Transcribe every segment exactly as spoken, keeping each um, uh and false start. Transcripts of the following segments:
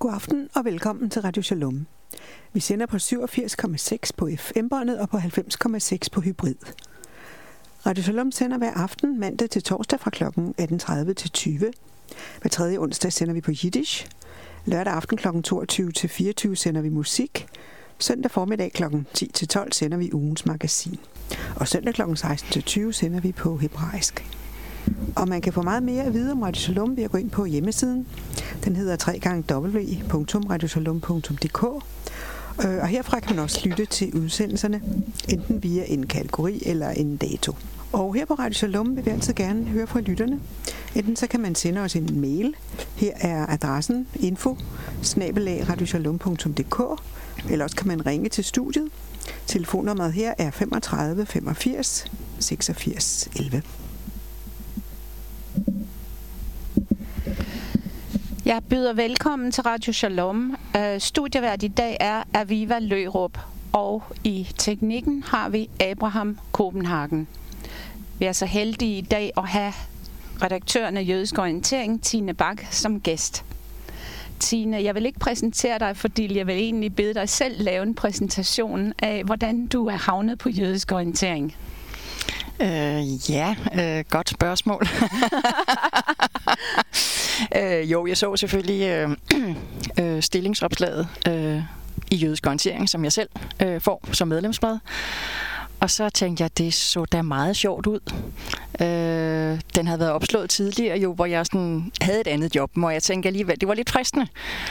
God aften og velkommen til Radio Shalom. Vi sender på syvogfirs komma seks på F M-båndet og på halvfems komma seks på hybrid. Radio Shalom sender hver aften mandag til torsdag fra klokken atten tredive til tyve. Hver tredje onsdag sender vi på Yiddish. Lørdag aften klokken toogtyve til fireogtyve sender vi musik. Søndag formiddag klokken ti til tolv sender vi ugens magasin. Og søndag klokken seksten til tyve sender vi på hebraisk. Og man kan få meget mere at vide om Radio Shalom ved at gå ind på hjemmesiden. Den hedder w w w punktum radio shalom punktum d k. Og herfra kan man også lytte til udsendelserne, enten via en kategori eller en dato. Og her på Radio Shalom vil vi altid gerne høre fra lytterne. Enten så kan man sende os en mail. Her er adressen info snabel-a radio shalom punktum d k. Eller også kan man ringe til studiet. Telefonnummeret her er femogtredive femogfirs seksogfirs elleve. Jeg byder velkommen til Radio Shalom. Uh, studievært i dag er Aviva Lørup, og i teknikken har vi Abraham Kopenhagen. Vi er så heldige i dag at have redaktøren af Jødisk Orientering, Tine Bak, som gæst. Tine, jeg vil ikke præsentere dig, fordi jeg vil egentlig bede dig selv lave en præsentation af, hvordan du er havnet på Jødisk Orientering. Øh, ja, øh, godt spørgsmål. øh, jo, jeg så selvfølgelig øh, øh, stillingsopslaget øh, i Jødisk Orientering, som jeg selv øh, får som medlemsblad. Og så tænkte jeg, det så da meget sjovt ud. Øh, den havde været opslået tidligere, jo, hvor jeg sådan havde et andet job, hvor jeg tænkte alligevel, det var lidt fristende.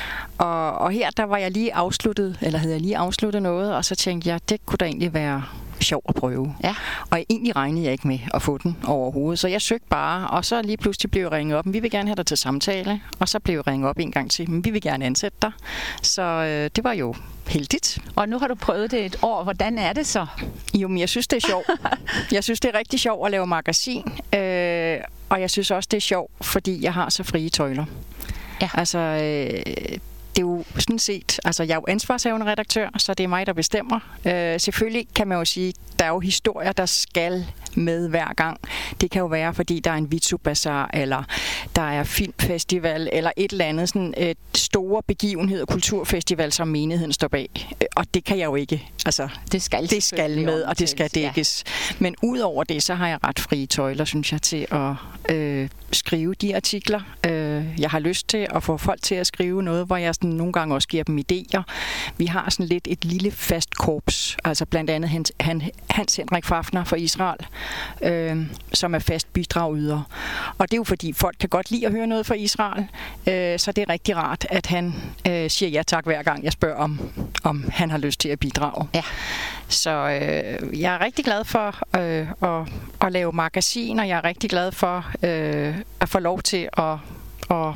Og, og her, der var jeg lige afsluttet, eller havde jeg lige afsluttet noget, og så tænkte jeg, det kunne da egentlig være sjov at prøve. Ja. Og egentlig regnede jeg ikke med at få den overhovedet, så jeg søgte bare, og så lige pludselig blev jeg ringet op, vi vil gerne have dig til samtale, og så blev jeg ringet op en gang til, men vi vil gerne ansætte dig. Så øh, det var jo heldigt. Og nu har du prøvet det et år. Hvordan er det så? Jo, men jeg synes, det er sjovt. Jeg synes, det er rigtig sjovt at lave magasin, øh, og jeg synes også, det er sjovt, fordi jeg har så frie tøjler. Ja. Altså, øh, det er jo sådan set, altså jeg er jo ansvarshavende redaktør, så det er mig, der bestemmer. Øh, selvfølgelig kan man jo sige, der er jo historier, der skal med hver gang. Det kan jo være, fordi der er en Vitsubazar, eller der er filmfestival, eller et eller andet sådan et store begivenhed og kulturfestival, som menigheden står bag. Og det kan jeg jo ikke. Altså, det skal, det skal med, og det skal dækkes. Ja. Men udover det, så har jeg ret frie tøjler, synes jeg, til at øh, skrive de artikler. Øh, jeg har lyst til at få folk til at skrive noget, hvor jeg sådan nogle gange også giver dem idéer. Vi har sådan lidt et lille fast korps, altså blandt andet Hans, Hans Henrik Fafner fra Israel, øh, som er fast bidragyder. Og det er jo fordi, folk kan godt lide at høre noget fra Israel, øh, så det er rigtig rart, at han øh, siger ja tak hver gang, jeg spørger, om, om han har lyst til at bidrage. Ja. Så øh, jeg er rigtig glad for øh, at, at lave magasin, og jeg er rigtig glad for øh, at få lov til at, at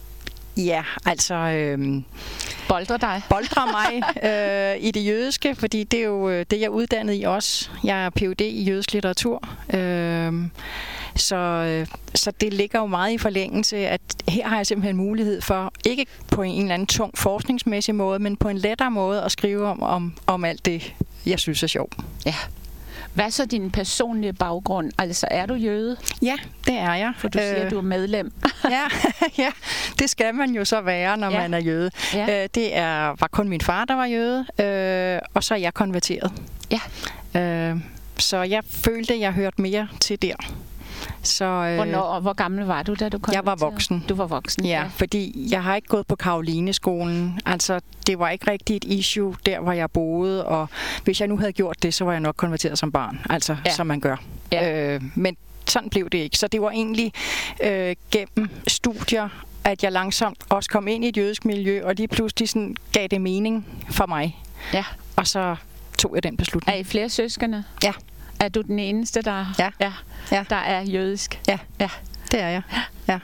ja, altså øh, boldre dig. Boldre mig øh, i det jødiske, fordi det er jo det, jeg er uddannet i også. Jeg er P H D i jødisk litteratur. Øh, så, øh, så det ligger jo meget i forlængelse, at her har jeg simpelthen mulighed for, ikke på en eller anden tung forskningsmæssig måde, men på en lettere måde at skrive om, om, om alt det, jeg synes er sjovt. Ja. Hvad er så din personlige baggrund? Altså, er du jøde? Ja, det er jeg. For du siger, øh, at du er medlem. ja, ja, det skal man jo så være, når ja. man er jøde. Ja. Øh, det er, var kun min far, der var jøde, øh, og så er jeg konverteret. Ja. Øh, så jeg følte, at jeg hørte mere til der. Så, øh, Hvornår, hvor gammel var du, da du konverterede? Jeg var voksen. Du var voksen, ja. ja. Fordi jeg har ikke gået på Karolineskolen. Altså, det var ikke rigtig et issue der, hvor jeg boede. Og hvis jeg nu havde gjort det, så var jeg nok konverteret som barn. Altså, ja. som man gør. Ja. Øh, men sådan blev det ikke. Så det var egentlig øh, gennem studier, at jeg langsomt også kom ind i et jødisk miljø, og lige pludselig sådan gav det mening for mig. Ja. Og så tog jeg den beslutning. Er I flere søskende? Ja. Er du den eneste, der, ja. Ja, ja. der er jødisk? Ja, ja. Det er jeg. Ja.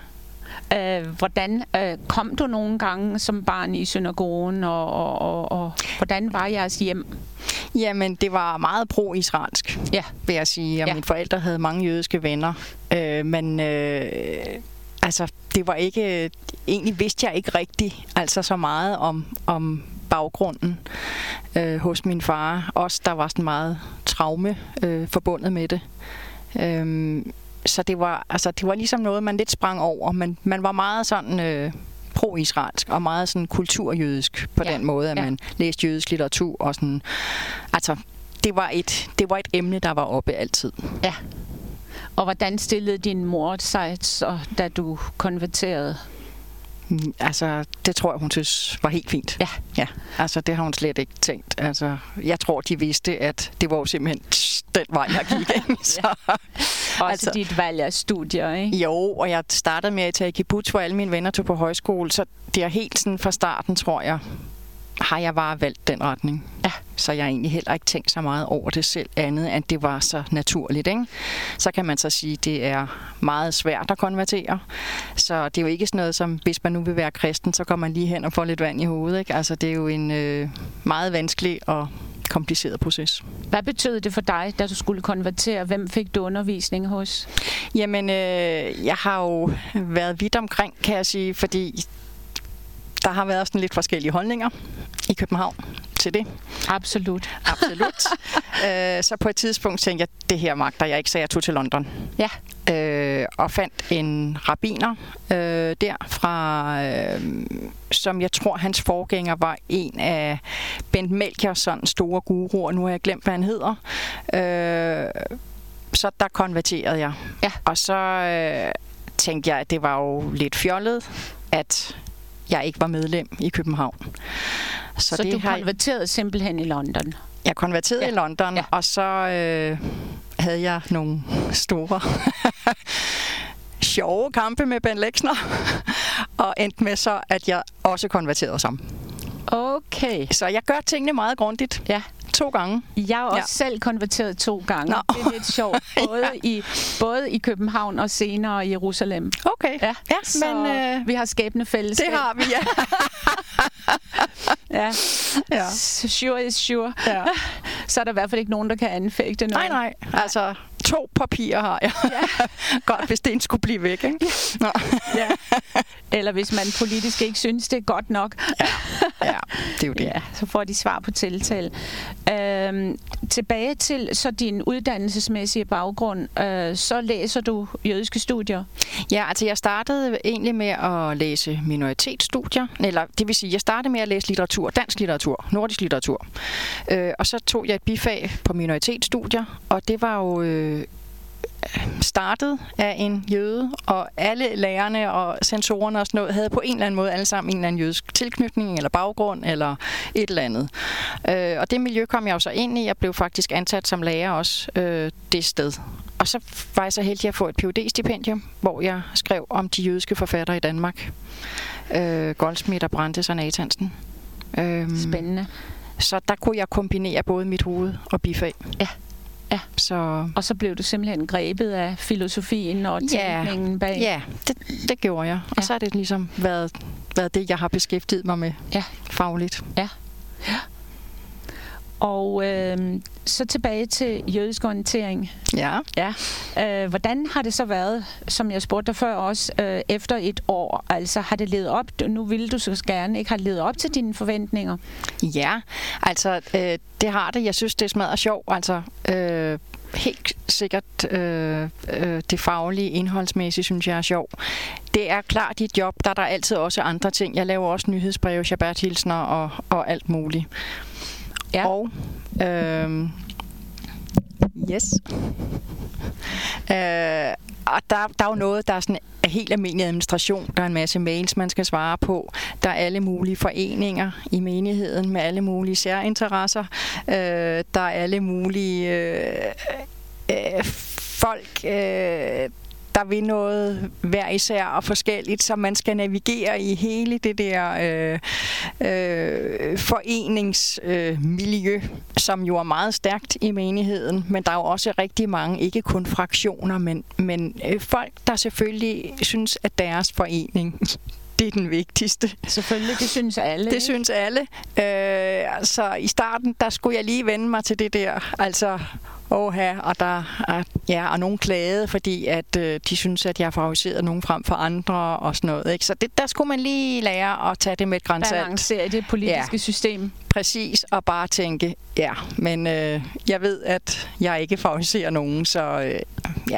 Øh, hvordan øh, kom du nogle gange som barn i synagogen, og, og, og, og hvordan var jeres hjem? Jamen, det var meget pro-israelsk, ja. vil jeg sige. Og ja. mine forældre havde mange jødiske venner. Øh, men øh, altså, det var ikke... Egentlig vidste jeg ikke rigtigt altså så meget om... om baggrunden øh, hos min far. Også der var sådan meget traume øh, forbundet med det. Øhm, så det var, altså, det var ligesom noget, man lidt sprang over. Men man var meget sådan øh, pro-israelsk og meget sådan kulturjødisk på ja. den måde, at ja. man læste jødisk litteratur og sådan. Altså, det var et, det var et emne, der var oppe altid. Ja. Og hvordan stillede din mor sig så, da du konverterede? Altså, det tror jeg, hun synes var helt fint. Ja. Ja. Altså, det har hun slet ikke tænkt. Altså, jeg tror, de vidste, at det var jo simpelthen den vej, jeg gik ind. Så, ja. Også altså, dit valg af studier, ikke? Jo, og jeg startede med at tage i kibbutz, hvor alle mine venner tog på højskole, så det er helt sådan fra starten, tror jeg, har jeg bare valgt den retning. Ja. Så jeg har egentlig heller ikke tænkt så meget over det selv, andet end det var så naturligt, ikke? Så kan man så sige, at det er meget svært at konvertere. Så det er jo ikke sådan noget som, hvis man nu vil være kristen, så kommer man lige hen og får lidt vand i hovedet, ikke? Altså det er jo en øh, meget vanskelig og kompliceret proces. Hvad betød det for dig, da du skulle konvertere? Hvem fik du undervisning hos? Jamen, øh, jeg har jo været vidt omkring, kan jeg sige, fordi der har været sådan lidt forskellige holdninger i København til det. Absolut. Absolut. øh, så på et tidspunkt tænkte jeg, det her magter jeg ikke, så jeg tog til London. Ja. Øh, og fandt en rabbiner øh, der fra, øh, som jeg tror, hans forgænger var en af Bent Melchiors sådan store guruer. Nu har jeg glemt, hvad han hedder. Øh, så der konverterede jeg. Ja. Og så øh, tænkte jeg, at det var jo lidt fjollet, at jeg ikke var medlem i København. Så, så det du har... konverterede simpelthen i London? Jeg konverterede ja. i London, ja. og så øh, havde jeg nogle store sjove kampe med Ben Lexner, og endte med så, at jeg også konverterede sammen. Okay. Så jeg gør tingene meget grundigt. Ja. To gange. Jeg har også ja. selv konverteret to gange. Nå. Det er lidt sjovt. Både, ja. i, både i København og senere i Jerusalem. Okay. Ja, ja så men øh, vi har skæbne fællesskab. Det har vi, ja. ja. ja. Sure is sure. Ja. Så er der i hvert fald ikke nogen, der kan anfægte noget. Nej, nej. Altså, to papirer har jeg. Ja. Godt, hvis det skulle blive væk, ikke? Nå. Ja. Eller hvis man politisk ikke synes, det er godt nok. Ja, ja det er jo det. Ja, så får de svar på tiltale. Øhm, tilbage til så din uddannelsesmæssige baggrund. Øh, så læser du jødiske studier? Ja, altså jeg startede egentlig med at læse minoritetsstudier. Eller det vil sige, jeg startede med at læse litteratur, dansk litteratur, nordisk litteratur. Øh, og så tog jeg et bifag på minoritetsstudier, og det var jo øh, startet af en jøde, og alle lærerne og sensorerne og sådan noget havde på en eller anden måde alle sammen en eller anden jødisk tilknytning eller baggrund eller et eller andet. Øh, og det miljø kom jeg jo så ind i. Jeg blev faktisk ansat som lærer også øh, det sted. Og så var jeg så heldig at få et P H D-stipendium, hvor jeg skrev om de jødiske forfattere i Danmark. Øh, Goldsmith og Brandes og Nathansen. Øh, Spændende. Så der kunne jeg kombinere både mit hoved og bifag. Ja. Ja. Så... Og så blev du simpelthen grebet af filosofien og tænkningen ja, bag. Ja, det, det gjorde jeg. Og ja. så har det ligesom været, været det, jeg har beskæftiget mig med ja. fagligt. Ja. ja. Og øh, så tilbage til jødisk orientering. Ja. ja. Øh, hvordan har det så været, som jeg spurgte dig før også, øh, efter et år? Altså har det levet op? Nu ville du så gerne ikke have levet op til dine forventninger. Ja, altså øh, det har det. Jeg synes, det er smadret sjovt. Altså øh, helt sikkert øh, øh, det faglige, indholdsmæssige, synes jeg er sjovt. Det er klart dit job. Der er der altid også andre ting. Jeg laver også nyhedsbreve, Shabbat-hilsner og, og alt muligt. Ja. Og øh, yes. Øh, og der, der er jo noget, der er sådan helt almindelig administration. Der er en masse mails, man skal svare på. Der er alle mulige foreninger i menigheden med alle mulige særinteresser. Øh, der er alle mulige øh, øh, folk, øh, der vil noget hver især og forskelligt, så man skal navigere i hele det der øh, øh, foreningsmiljø, øh, som jo er meget stærkt i menigheden, men der er jo også rigtig mange, ikke kun fraktioner, men, men øh, folk, der selvfølgelig synes, at deres forening det er den vigtigste. Selvfølgelig, det synes alle. Det ikke? synes alle. Øh, så i starten, der skulle jeg lige vende mig til det der, altså Åha, og der er, ja, og nogen klagede, fordi at øh, de synes, at jeg har favoriseret nogen frem for andre og sådan noget. Ikke? Så det, der skulle man lige lære at tage det med et gran salt. Balancere det politiske ja, system. Præcis, og bare tænke, ja, men øh, jeg ved, at jeg ikke favoriserer nogen, så øh, ja.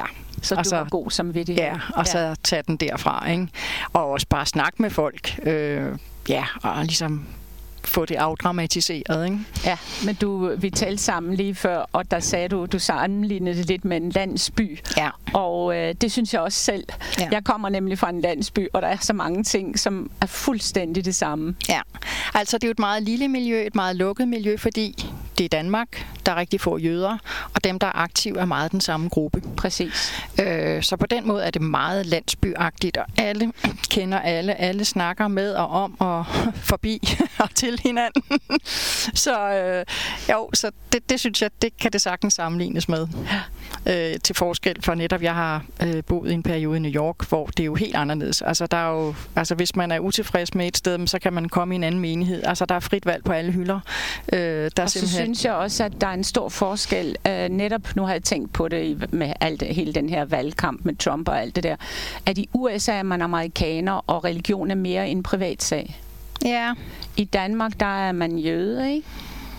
Så og du så, var god som ved det. Ja, og ja. så tage den derfra, ikke? Og også bare snakke med folk, øh, ja, og ligesom få det afdramatiseret, ikke? Ja, men du, vi talte sammen lige før, og der sagde du, du sammenlignede det lidt med en landsby. Ja. Og øh, det synes jeg også selv. Ja. Jeg kommer nemlig fra en landsby, og der er så mange ting, som er fuldstændig det samme. Ja, altså det er jo et meget lille miljø, et meget lukket miljø, fordi det er Danmark, der er rigtig få jøder, og dem, der er aktive, er meget den samme gruppe. Præcis. Øh, så på den måde er det meget landsbyagtigt, og alle kender alle, alle snakker med og om og forbi og til hinanden. så øh, jo, så det, det synes jeg, det kan det sagtens sammenlignes med. Øh, til forskel for netop, jeg har øh, boet i en periode i New York, hvor det er jo helt anderledes. Altså, der er jo, altså hvis man er utilfreds med et sted, så kan man komme i en anden menighed. Altså, der er frit valg på alle hylder. Øh, der og så simpelthen... synes jeg også, at der er en stor forskel. Øh, netop, nu har jeg tænkt på det med alt, hele den her valgkamp med Trump og alt det der, at i U S A er man amerikaner, og religion er mere en privatsag. Ja. I Danmark, der er man jøde, ikke?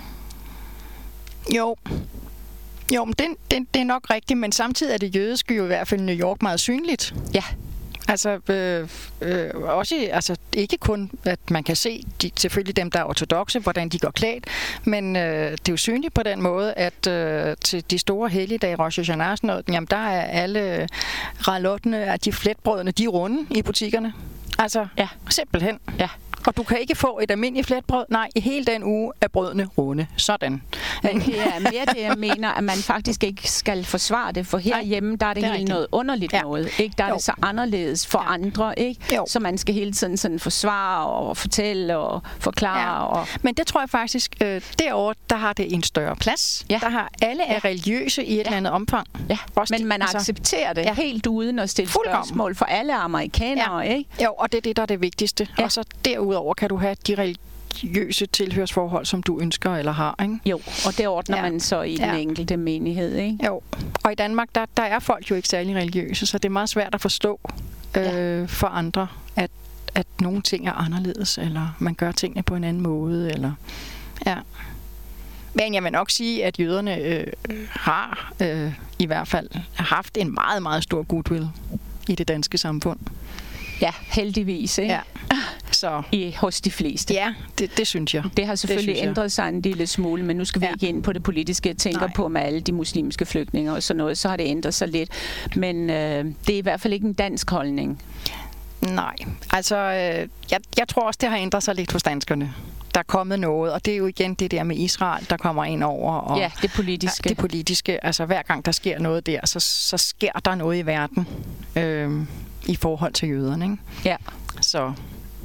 Jo. Jo, men det, det, det er nok rigtigt, men samtidig er det jødiske jo i hvert fald i New York meget synligt. Ja. Altså, øh, øh, også, altså ikke kun, at man kan se, de, selvfølgelig dem, der er ortodokse, hvordan de går klædt, men øh, det er jo synligt på den måde, at øh, til de store helligdage, Rosh Hashanah og sådan noget, jamen der er alle ralottene, at de fletbrødene, de er runde i butikkerne. Altså, ja. Simpelthen. Ja. Og du kan ikke få et almindeligt fletbrød. Nej, i hele den uge er brødene runde. Sådan. Men det er mere det, jeg mener, at man faktisk ikke skal forsvare det, for herhjemme, der er det, det er helt noget underligt ja. noget. Ikke? Der er jo. det så anderledes for ja. andre, ikke? Så man skal hele tiden sådan forsvare og fortælle og forklare. Ja. Og... Men det tror jeg faktisk, øh, derovre, der har det en større plads. Ja. Der har alle er ja. religiøse i et ja. eller andet omfang. Ja. Men man altså, accepterer det ja. helt uden at stille Fuldkommen. spørgsmål for alle amerikanere, ja. ikke? Jo, og det er det, der er det vigtigste. Ja. Og så derudover Udover kan du have de religiøse tilhørsforhold, som du ønsker eller har, ikke? Jo, og det ordner ja. man så i ja. den enkelte menighed, ikke? Jo, og i Danmark, der, der er folk jo ikke særlig religiøse, så det er meget svært at forstå øh, ja. for andre, at, at nogle ting er anderledes, eller man gør tingene på en anden måde, eller... Ja. Men jeg vil nok sige, at jøderne øh, har øh, i hvert fald haft en meget, meget stor goodwill i det danske samfund. Ja, heldigvis, ikke? Ja. Så. I, hos de fleste. Ja, det, det synes jeg. Det har selvfølgelig det ændret sig en lille smule, men nu skal vi ja. ikke ind på det politiske. Jeg tænker Nej. på med alle de muslimske flygtninge og sådan noget, så har det ændret sig lidt. Men øh, det er i hvert fald ikke en dansk holdning. Nej, altså øh, jeg, jeg tror også, det har ændret sig lidt hos danskerne. Der er kommet noget, og det er jo igen det der med Israel, der kommer ind over. Og, ja, det politiske. Ja, det politiske. Altså hver gang der sker noget der, så, så sker der noget i verden øh, i forhold til jøderne, ikke? Ja. Så...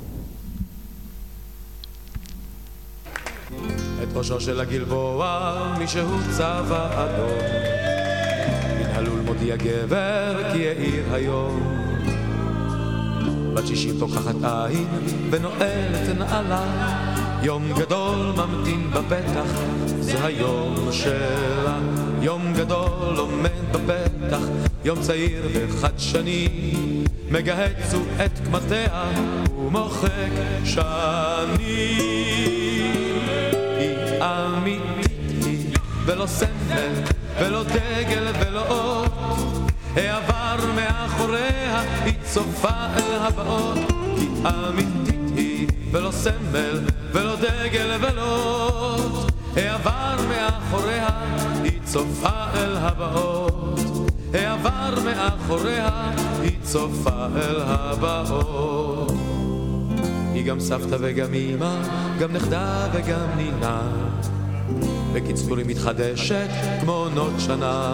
את ראשו של הגלבוע מישהו צבע אדום מן הלול מודיע גבר כי יאיר היום בת שישים תוכחת עין ונועלת נעלה יום גדול ממתין בפתח זה היום שלה יום גדול עומד בפתח יום צעיר וחדשני מגהץ את קמטיה ומוחק שני אמיתית היא ולא סמל ולא דגל ולא אות העבר מאחוריה היא צופה אל הבאות כי אמיתית היא ולא סמל ולא דגל ולא אות העבר מאחוריה היא צופה אל הבאות העבר מאחוריה היא צופה אל הבאות היא גם סבתא וגם אמא, גם נכדה וגם נינה בקיצור היא מתחדשת כמו עונות שנה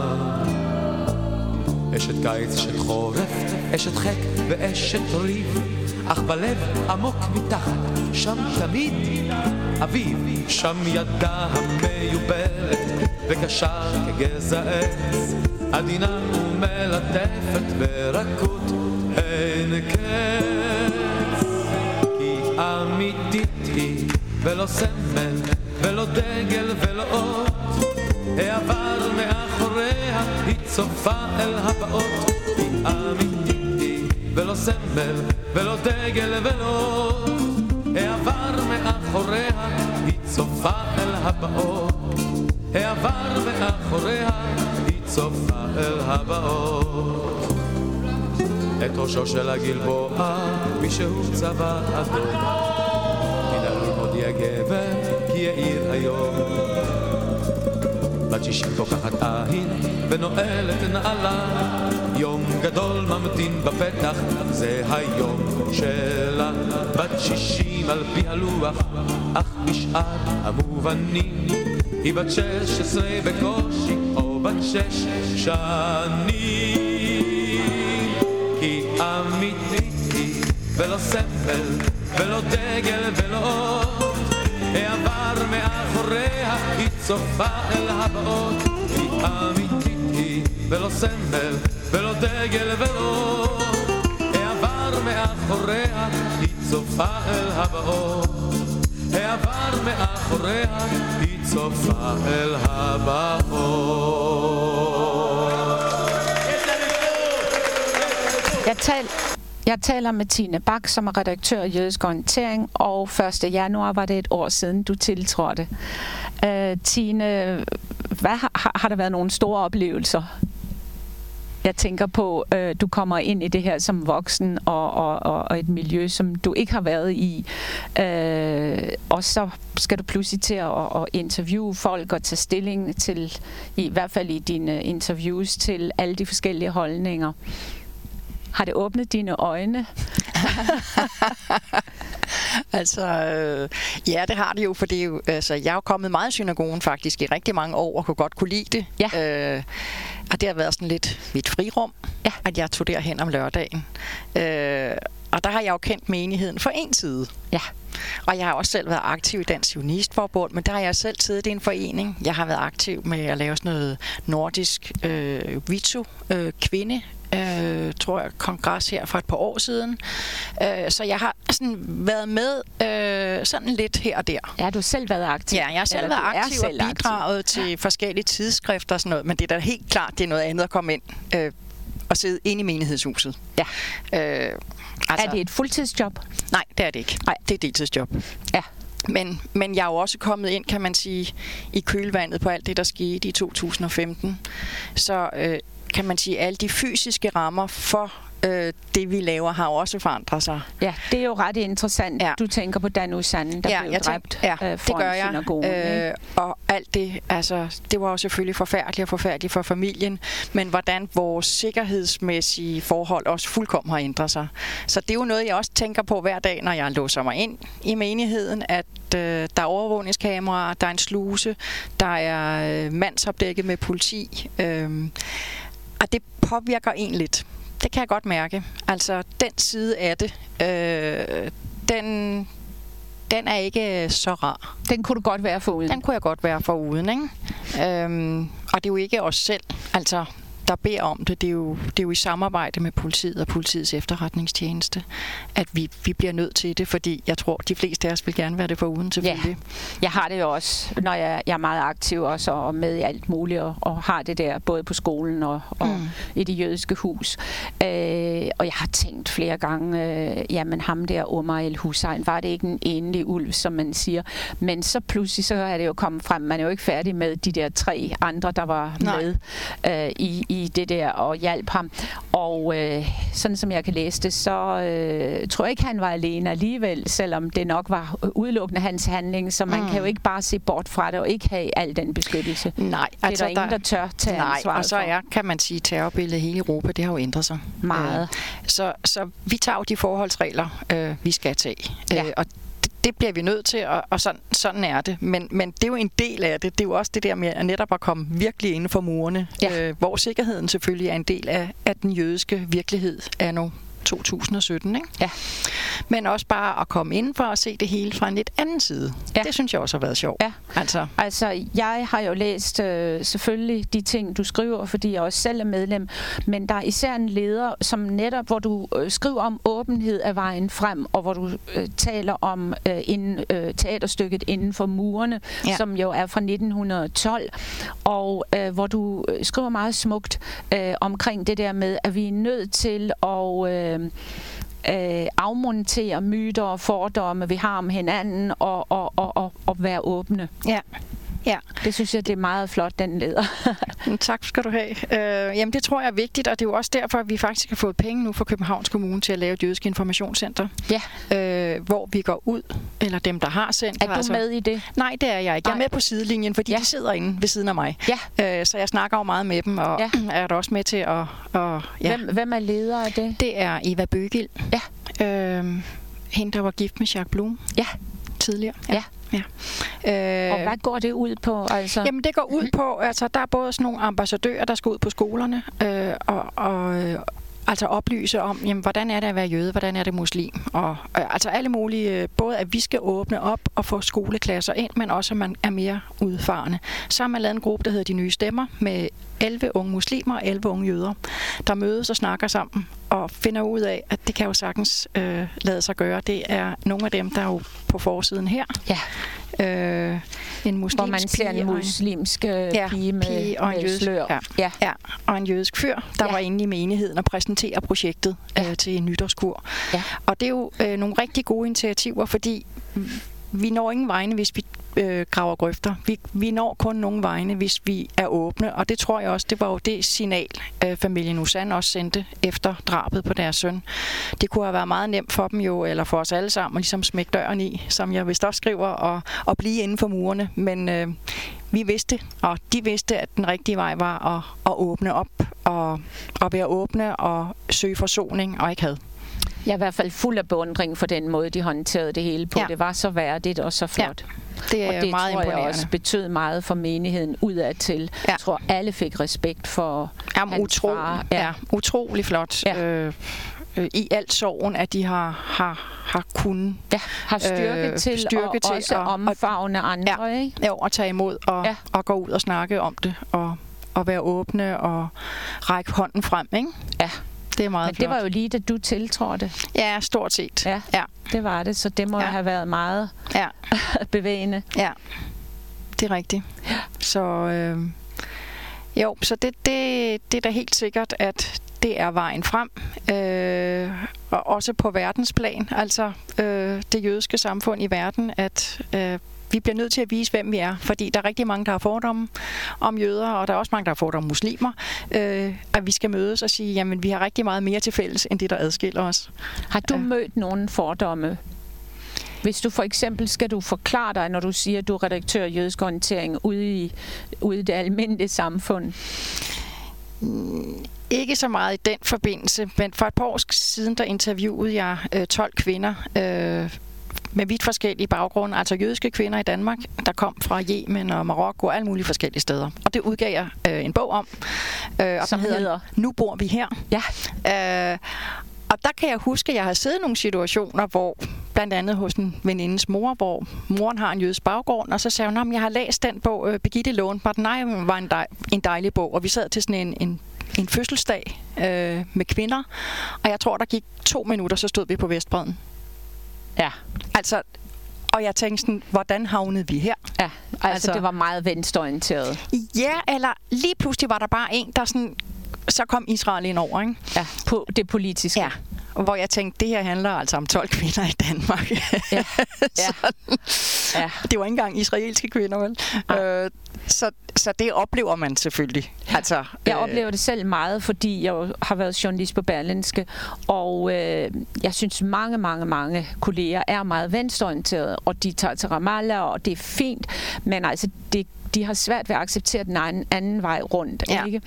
אשת קיץ, אשת חורף, אשת חק ואשת ריב אך בלב עמוק מתחת, שם תמיד אביב שם ידה המיובלת וקשה כגזע עץ עדינה ומלטפת ברכות אין קץ אמיתית היא ולא סמל ולא דגל ולא אות העבר מאחוריה היא צופה אל הבאות היא אמיתית היא ולא סמל ולא דגל ולא אות העבר מאחוריה היא צופה אל הבאות העבר מאחוריה היא צופה אל הבאות את ראשו של הגלבוע, מישהו צבא אדום. מן אלול מודיע גבר, כי יאיר היום. בת שישים פוקחת עין ונועלת נעלה, יום גדול ממתין בפתח, זה היום שלה. בת שישים על פי הלוח, אך בשאר המובנים היא בת שש עשרה בקושי, או בת שש שנים. כי אמיתית היא ולא ספל ולא דגל ולא אות, העבר מאחוריה היא צופה אל הבאות. היא אמיתית היא ולא סמל ולא דגל ולא אות, העבר מאחוריה היא צופה אל הבאות. העבר מאחוריה היא צופה אל הבאות. Jeg tal Jeg taler med Tine Bak, som er redaktør i Jødisk Orientering, og første januar var det et år siden, du tiltrådte. Uh, Tine, hvad har, har der været nogle store oplevelser? Jeg tænker på, uh, du kommer ind i det her som voksen, og, og, og, og et miljø, som du ikke har været i. Uh, og så skal du pludselig til at, at interviewe folk og tage stilling til, i hvert fald i dine interviews, til alle de forskellige holdninger. Har det åbnet dine øjne? altså, øh, ja, det har det jo, for det er jo, altså, jeg er jo kommet meget i synagogen faktisk i rigtig mange år, og kunne godt kunne lide det. Ja. Øh, og det har været sådan lidt mit frirum, ja. At jeg tog derhen om lørdagen. Øh, og der har jeg jo kendt menigheden for en side. Ja. Og jeg har også selv været aktiv i Dansk Zionistforbund, men der har jeg selv siddet i en forening. Jeg har været aktiv med at lave sådan noget nordisk øh, Vitu øh, kvinde, øh, tror jeg, kongres her for et par år siden. Øh, så jeg har sådan været med øh, sådan lidt her og der. Ja, du har selv været aktiv. Ja, jeg har selv Eller været aktiv og bidraget aktiv. til ja. forskellige tidsskrifter og sådan noget, men det er da helt klart, det er noget andet at komme ind øh, og sidde inde i menighedshuset. Ja. Øh, Altså, er det et fuldtidsjob? Nej, det er det ikke. Nej, det er et deltidsjob. Ja. Men, men jeg er jo også kommet ind, kan man sige, i kølvandet på alt det, der skete i to tusind og femten. Så øh, kan man sige, alle de fysiske rammer for øh, det, vi laver, har også forandret sig. Ja, det er jo ret interessant. Ja. Du tænker på Dan Uzan, der ja, blev jeg dræbt tænk, ja, øh, foran synagogen. Øh, og alt det, altså, det var jo selvfølgelig forfærdeligt og forfærdeligt for familien, men hvordan vores sikkerhedsmæssige forhold også fuldkommen har ændret sig. Så det er jo noget, jeg også tænker på hver dag, når jeg låser mig ind i menigheden, at øh, der er overvågningskameraer, der er en sluse, der er øh, mandsopdækket med politi, øh, og det påvirker en lidt. Det kan jeg godt mærke. Altså, den side af det, øh, den, den er ikke så rar. Den kunne du godt være foruden? Den kunne jeg godt være foruden, ikke? Øhm, og det er jo ikke os selv, altså, der beder om det. Det er, jo, det er jo i samarbejde med politiet og politiets efterretningstjeneste, at vi, vi bliver nødt til det, fordi jeg tror, de fleste af os vil gerne være det foruden, selvfølgelig. Ja, jeg har det jo også, når jeg, jeg er meget aktiv også, og med i alt muligt, og, og har det der både på skolen og, og mm. i det jødiske hus. Øh, og jeg har tænkt flere gange, øh, jamen ham der Omar el-Hussein, var det ikke en enlig ulv, som man siger. Men så pludselig, så er det jo kommet frem, man er jo ikke færdig med de der tre andre, der var Nej. med øh, i i det der og hjalp ham. Og øh, sådan som jeg kan læse det, så øh, tror jeg ikke, han var alene alligevel, selvom det nok var udelukkende hans handling, så man mm. kan jo ikke bare se bort fra det og ikke have al den beskyttelse. Nej, det er altså der ingen, der tør tage nej, ansvaret og så er, kan man sige, terrorbilledet hele Europa, det har jo ændret sig. Meget. Øh, så, så vi tager jo de forholdsregler, øh, vi skal tage. Ja. Øh, og det bliver vi nødt til, og, og sådan, sådan er det. Men, men det er jo en del af det. Det er jo også det der med at netop at komme virkelig inden for murene, ja. øh, hvor sikkerheden selvfølgelig er en del af, af den jødiske virkelighed anno to tusind og sytten. Ikke? Ja. Men også bare at komme indenfor og se det hele fra en lidt anden side. Ja. Det synes jeg også har været sjovt. Ja. Altså. altså, jeg har jo læst øh, selvfølgelig de ting, du skriver, fordi jeg også selv er medlem, men der er især en leder, som netop, hvor du øh, skriver om åbenhed af vejen frem, og hvor du øh, taler om øh, inden, øh, teaterstykket Inden for murene, ja. som jo er fra nitten tolv, og øh, hvor du øh, skriver meget smukt øh, omkring det der med, at vi er nødt til at øh, Øh, afmontere myter og fordomme, vi har om hinanden, og, og, og, og, og være åbne. Ja. Ja. Det synes jeg, det er meget flot, den leder. Tak skal du have. Øh, jamen det tror jeg er vigtigt, og det er jo også derfor, at vi faktisk har fået penge nu fra Københavns Kommune til at lave et jødisk informationscenter. Ja. Øh, hvor vi går ud, eller dem, der har sendt. Er du altså med i det? Nej, det er jeg ikke. Jeg er med på sidelinjen, fordi ja. de sidder inde ved siden af mig. Ja. Øh, så jeg snakker jo meget med dem, og ja. er der også med til at... Og, ja. hvem, hvem er leder af det? Det er Eva Bøgild. Ja. Øh, hende, der var gift med Jacques Blum. Ja. Tidligere. Ja. Ja. Øh, og hvad går det ud på? Altså? Jamen det går ud på, altså der er både sådan nogle ambassadører, der skal ud på skolerne øh, og, og øh, altså oplyse om, jamen, hvordan er det at være jøde, hvordan er det muslim, og øh, altså alle mulige, øh, både at vi skal åbne op og få skoleklasser ind, men også at man er mere udfarende. Så har man lavet en gruppe, der hedder De Nye Stemmer, med elleve unge muslimer og elleve unge jøder, der mødes og snakker sammen og finder ud af, at det kan jo sagtens øh, lade sig gøre. Det er nogle af dem, der er jo på forsiden her. Ja. Øh, en muslimsk hvor man ser en muslimsk ja, pige med, pige og en med jødisk, slør. Ja, ja. Ja, og en jødisk fyr, der ja. var inde i menigheden og præsenterer projektet ja. øh, til en nytårskur. Ja. Og det er jo øh, nogle rigtig gode initiativer, fordi vi når ingen vegne, hvis vi øh, graver grøfter. Vi, vi når kun nogle vegne, hvis vi er åbne, og det tror jeg også, det var jo det signal, øh, familien Usan også sendte efter drabet på deres søn. Det kunne have været meget nemt for dem jo, eller for os alle sammen, at ligesom smække døren i, som jeg vist også skriver, og, og blive inden for murene. Men øh, vi vidste, og de vidste, at den rigtige vej var at, at åbne op, og at være åbne og søge forsoning, og ikke had. Jeg er i hvert fald fuld af beundring for den måde, de håndterede det hele på. Ja. Det var så værdigt og så flot. Ja, det er og det meget tror imponerende. jeg også betød meget for menigheden udadtil. Ja. Jeg tror, alle fik respekt for Jamen, hans utro, far. Ja. Ja, utrolig flot. Ja. Øh, øh, I alt sorgen, at de har, har, har kunnet... Ja, har styrke øh, til styrke og til også og, omfavne andre, ja, ikke? Ja, og tage imod og, ja. og gå ud og snakke om det, og, og være åbne og række hånden frem, ikke? Ja. Det er meget Men flot. det var jo lige, da du tiltrådte. Ja, stort set. Ja, ja. det var det, så det må ja. have været meget ja. bevægende. Ja, det er rigtigt. Ja. Så øh, jo, så det, det, det er da helt sikkert, at det er vejen frem. Øh, og også på verdensplan, altså øh, det jødiske samfund i verden, at... Øh, vi bliver nødt til at vise, hvem vi er, fordi der er rigtig mange, der har fordomme om jøder, og der er også mange, der har fordomme om muslimer, øh, at vi skal mødes og sige, jamen vi har rigtig meget mere til fælles, end det, der adskiller os. Har du øh. mødt nogle fordomme? Hvis du for eksempel skal du forklare dig, når du siger, at du er redaktør af jødisk orientering ude i, ude i det almindelige samfund? Mm, ikke så meget i den forbindelse, men for et par år siden, der interviewede jeg øh, tolv kvinder, øh, med vidt forskellige baggrunde, altså jødiske kvinder i Danmark, der kom fra Yemen og Marokko og alle mulige forskellige steder. Og det udgav jeg øh, en bog om, øh, og som hedder, hedder Nu bor vi her. Ja. Øh, og der kan jeg huske, at jeg har siddet i nogle situationer, hvor blandt andet hos en venindes mor, hvor moren har en jødisk baggrund, og så sagde hun, at jeg har læst den bog, øh, Birgitte lånte mig. Nej, det var en, dej, en dejlig bog, og vi sad til sådan en, en, en fødselsdag øh, med kvinder, og jeg tror, der gik to minutter, så stod vi på Vestbredden. Ja. Altså, og jeg tænkte sådan, hvordan havnede vi her? Ja, altså, altså det var meget venstreorienteret. Ja, eller lige pludselig var der bare en, der sådan, så kom Israel ind over, ikke? Ja, på det politiske. Ja, hvor jeg tænkte, det her handler altså om tolv kvinder i Danmark. Ja. Ja. Ja. Det var ikke engang israelske kvinder, vel? Øh, så, så det oplever man selvfølgelig. Altså, jeg øh... oplever det selv meget, fordi jeg har været journalist på Berlingske, og øh, jeg synes, mange, mange, mange kolleger er meget venstreorienterede, og de tager til Ramallah, og det er fint, men altså, det, de har svært ved at acceptere den anden, anden vej rundt. Ja. Ikke?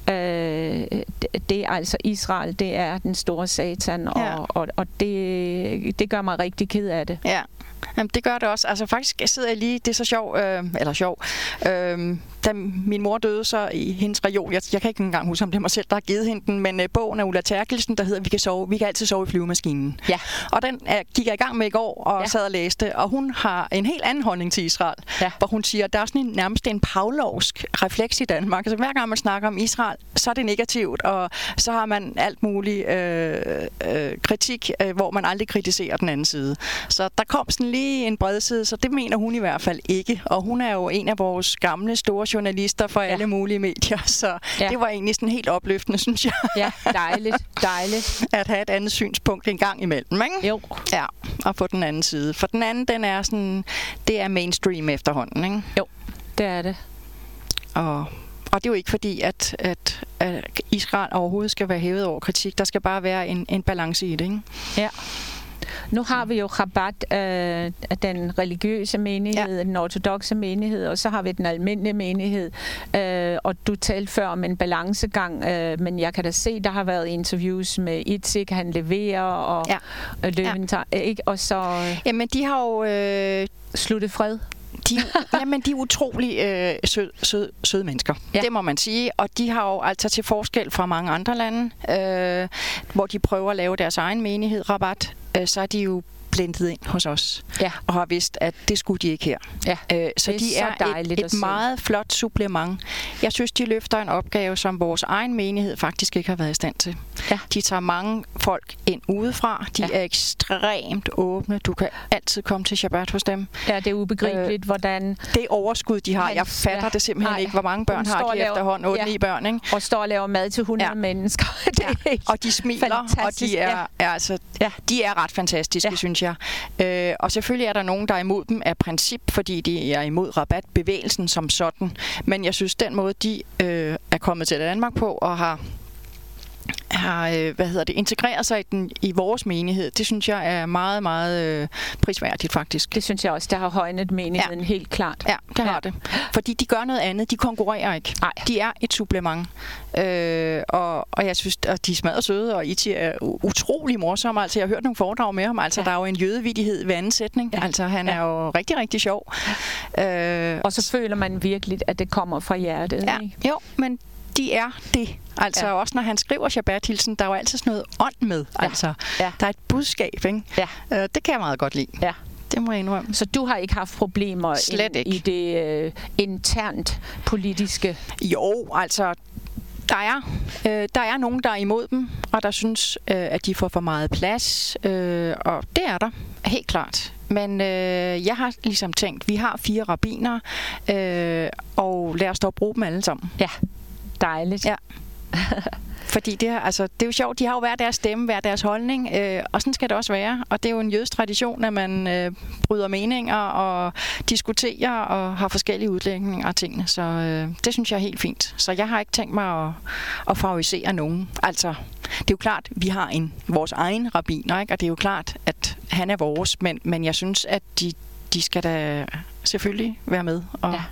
Øh, det, det er altså Israel, det er den store satan, og, ja. og, og det, det gør mig rigtig ked af det. Ja. Jamen, det gør det også. Altså faktisk sidder jeg lige, det er så sjov, øh, eller sjov, øh, da min mor døde så i hendes region, jeg, jeg kan ikke engang huske, om det er mig selv, der har givet hende den, men øh, bogen af Ulla Terkelsen, der hedder Vi kan sove, vi kan altid sove i flyvemaskinen. Ja. Og den øh, gik jeg i gang med i går, og ja. sad og læste, og hun har en helt anden holdning til Israel, ja. hvor hun siger, at der er sådan en, nærmest en pavlovsk refleks i Danmark. Altså hver gang man snakker om Israel, så er det negativt, og så har man alt muligt øh, øh, kritik, øh, hvor man aldrig kritiserer den anden side. Så der kom sådan lige en bredside, så det mener hun i hvert fald ikke. Og hun er jo en af vores gamle store journalister for ja. alle mulige medier, så ja. det var egentlig sådan helt opløftende, synes jeg. Ja, dejligt, dejligt. At have et andet synspunkt en gang imellem, ikke? Jo. Ja, og på den anden side. For den anden, den er sådan, det er mainstream efterhånden, ikke? Jo, det er det. Og og det er jo ikke fordi, at, at, at Israel overhovedet skal være hævet over kritik. Der skal bare være en, en balance i det, ikke? Ja. Nu har vi jo Chabad, øh, den religiøse menighed, ja. Den ortodokse menighed, og så har vi den almindelige menighed. Øh, og du talte før om en balancegang, øh, men jeg kan da se, der har været interviews med Itzik, han leverer, og ja. Løventhal, ja. Ikke? Og så... Jamen, de har jo... Øh, sluttet fred. De, jamen, de er utrolig øh, søde sød, sød mennesker, ja. Det må man sige. Og de har jo altså til forskel fra mange andre lande, øh, hvor de prøver at lave deres egen menighed, Rabat, øh, så er de jo blendet ind hos os, ja. Og har vidst, at det skulle de ikke her. Ja. Øh, så det er de er så et, et meget flot supplement. Jeg synes, de løfter en opgave, som vores egen menighed faktisk ikke har været i stand til. Ja. De tager mange folk ind udefra. De ja. Er ekstremt åbne. Du kan altid komme til Shabbat hos dem. Ja, det er ubegribeligt, øh, hvordan... Det overskud, de har. Jeg fatter ja. Det simpelthen Nej. Ikke. Hvor mange børn har de laver, efterhånden? otte ni ja. Børn, ikke? Og står og laver mad til hundrede ja. Mennesker. Det ja. Og de smiler, og de er, ja. er, altså, ja. de er ret fantastiske, ja. Synes jeg. Øh, og selvfølgelig er der nogen, der er imod dem af princip, fordi de er imod rabatbevægelsen som sådan. Men jeg synes, den måde, de øh, er kommet til Danmark på og har, har øh, hvad hedder det, integreret sig i, den, i vores menighed, det synes jeg er meget, meget øh, prisværdigt faktisk. Det synes jeg også, der har højnet menigheden ja. Helt klart. Ja, det ja. Har det. Fordi de gør noget andet. De konkurrerer ikke. Nej. De er et supplement. Øh, og, og jeg synes, at de er smadret søde, og Iti er utrolig morsom. Altså, jeg har hørt nogle foredrag med ham. Altså, ja. Der er jo en jødevidighed ved anden sætning. Ja. Altså, han ja. Er jo rigtig, rigtig sjov. Øh, og så føler man virkelig, at det kommer fra hjertet. Ja. Ikke? Jo, men de er det. Altså, ja. Også når han skriver Shabbat-hilsen, der er jo altid sådan noget ånd med. Ja. Altså, ja. Der er et budskab, ikke? Ja. Øh, det kan jeg meget godt lide. Ja. Det må jeg indrømme. Så du har ikke haft problemer Slet ikke. I det øh, internt politiske? Jo, altså... Der er, øh, der er nogen, der er imod dem, og der synes, øh, at de får for meget plads, øh, og det er der, helt klart. Men øh, jeg har ligesom tænkt, vi har fire rabbiner, øh, og lad os dog bruge dem alle sammen. Ja, dejligt. Ja. Fordi det, altså, det er jo sjovt, de har jo hver deres stemme, hver deres holdning, øh, og sådan skal det også være. Og det er jo en jødisk tradition, at man øh, bryder meninger og diskuterer og har forskellige udlægninger af tingene. Så øh, det synes jeg er helt fint. Så jeg har ikke tænkt mig at, at favorisere nogen. Altså, det er jo klart, vi har en vores egen rabbiner, ikke? Og det er jo klart, at han er vores, men, men jeg synes, at de, de skal da selvfølgelig være med. Og, ja.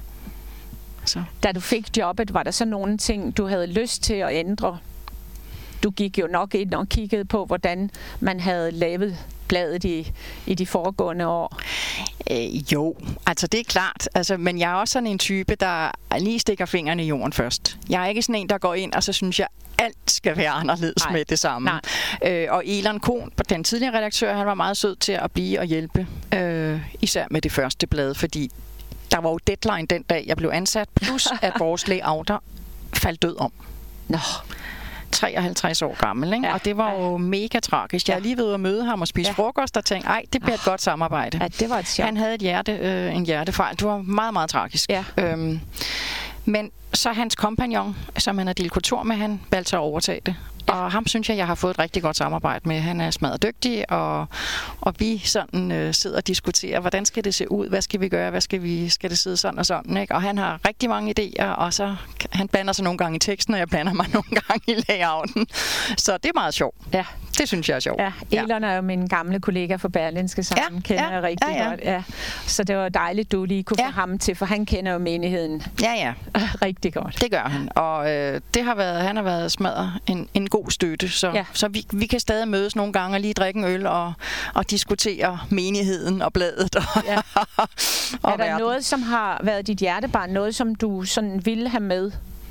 Så. Da du fik jobbet, var der så nogle ting, du havde lyst til at ændre? Du gik jo nok ind og kiggede på, hvordan man havde lavet bladet i, i de foregående år. Øh, jo, altså det er klart. Altså, men jeg er også sådan en type, der lige stikker fingrene i jorden først. Jeg er ikke sådan en, der går ind, og så synes jeg, alt skal være anderledes Nej. Med det samme. Øh, og Elon Kohn, den tidligere redaktør, han var meget sød til at blive og hjælpe. Øh, især med det første blad, fordi der var jo deadline den dag, jeg blev ansat, plus at vores layouter faldt død om. Nå. treoghalvtreds år gammel, ikke? Ja, og det var jo ja. Mega tragisk. Jeg er lige ved at møde ham og spise ja. Frokost og tænkte, ej, det bliver et godt samarbejde. Ja, det var et sjovt. Han havde et hjerte, øh, en hjertefejl. Det var meget, meget tragisk. Ja. Øhm, men så hans kompagnon, som han har delt kontor med, han valgte sig at overtage det. Og ham synes jeg, jeg har fået et rigtig godt samarbejde med. Han er smadret dygtig, og, og vi sådan øh, sidder og diskuterer, hvordan skal det se ud, hvad skal vi gøre, hvad skal vi, skal det sidde sådan og sådan, ikke? Og han har rigtig mange idéer, og så han blander sig nogle gange i teksten, og jeg blander mig nogle gange i layouten. Så det er meget sjovt. Ja. Det synes jeg er sjovt. Ja, Elon er jo min gamle kollega fra Berlingske, som ja, kender ja, jeg rigtig ja, ja. Godt. Ja. Så det var dejligt, du lige kunne ja. Få ham til, for han kender jo menigheden ja, ja. rigtig godt. Det gør han, og øh, det har været, han har været smadret en, en god støtte, så, ja. Så vi, vi kan stadig mødes nogle gange og lige drikke en øl og, og diskutere menigheden og bladet. Og ja. og er der verden. Noget, som har været dit hjertebarn, noget, som du sådan ville have med?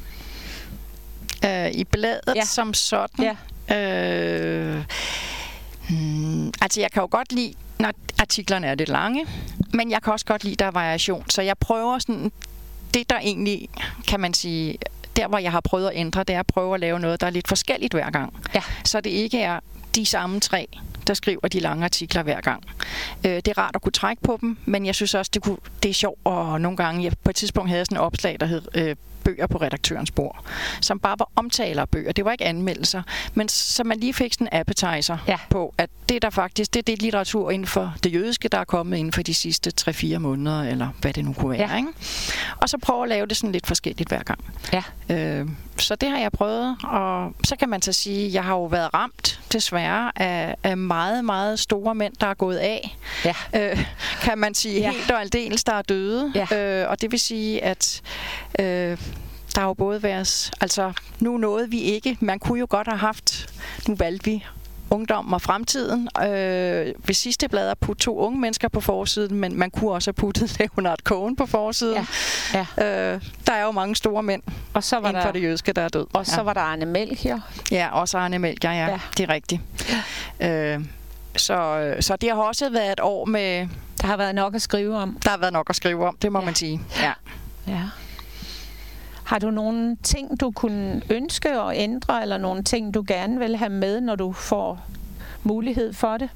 Øh, I bladet ja. Som sådan? Ja. Øh, hmm, altså jeg kan jo godt lide, når artiklerne er lidt lange, men jeg kan også godt lide, der er variation. Så jeg prøver sådan, det der egentlig, kan man sige, der hvor jeg har prøvet at ændre, det er at prøve at lave noget, der er lidt forskelligt hver gang. Ja. Så det ikke er de samme tre, der skriver de lange artikler hver gang. Øh, det er rart at kunne trække på dem, men jeg synes også, det, kunne, det er sjovt, og nogle gange, jeg på et tidspunkt havde jeg sådan et opslag, der hed øh, bøger på redaktørens bord, som bare var omtaler af bøger. Det var ikke anmeldelser, men så man lige fik sådan en appetizer ja. på, at det der faktisk, det er det litteratur inden for det jødiske, der er kommet inden for de sidste tre fire måneder, eller hvad det nu kunne være. Ja. Ikke? Og så prøve at lave det sådan lidt forskelligt hver gang. Ja. Øh, så det har jeg prøvet, og så kan man så sige, at jeg har jo været ramt, desværre, af, af meget, meget store mænd, der er gået af. Ja. Øh, kan man sige, ja. helt og aldeles, der er døde. Ja. Øh, og det vil sige, at øh, der har jo både været, altså nu nåede vi ikke, man kunne jo godt have haft, nu valgte vi ungdom og fremtiden. Øh, ved sidste blad at putte to unge mennesker på forsiden, men man kunne også have puttet Leonard Cohen på forsiden. Ja. Ja. Øh, der er jo mange store mænd og så var inden der, for det jødiske, der er død. Og så ja. var der Arne Melchior. Ja, også Arne Melchior, ja. ja. Det er rigtigt. Ja. Øh, så, så det har også været et år med... Der har været nok at skrive om. Der har været nok at skrive om, det må ja. man sige. Ja. Ja. Har du nogle ting, du kunne ønske at ændre, eller nogle ting, du gerne vil have med, når du får mulighed for det?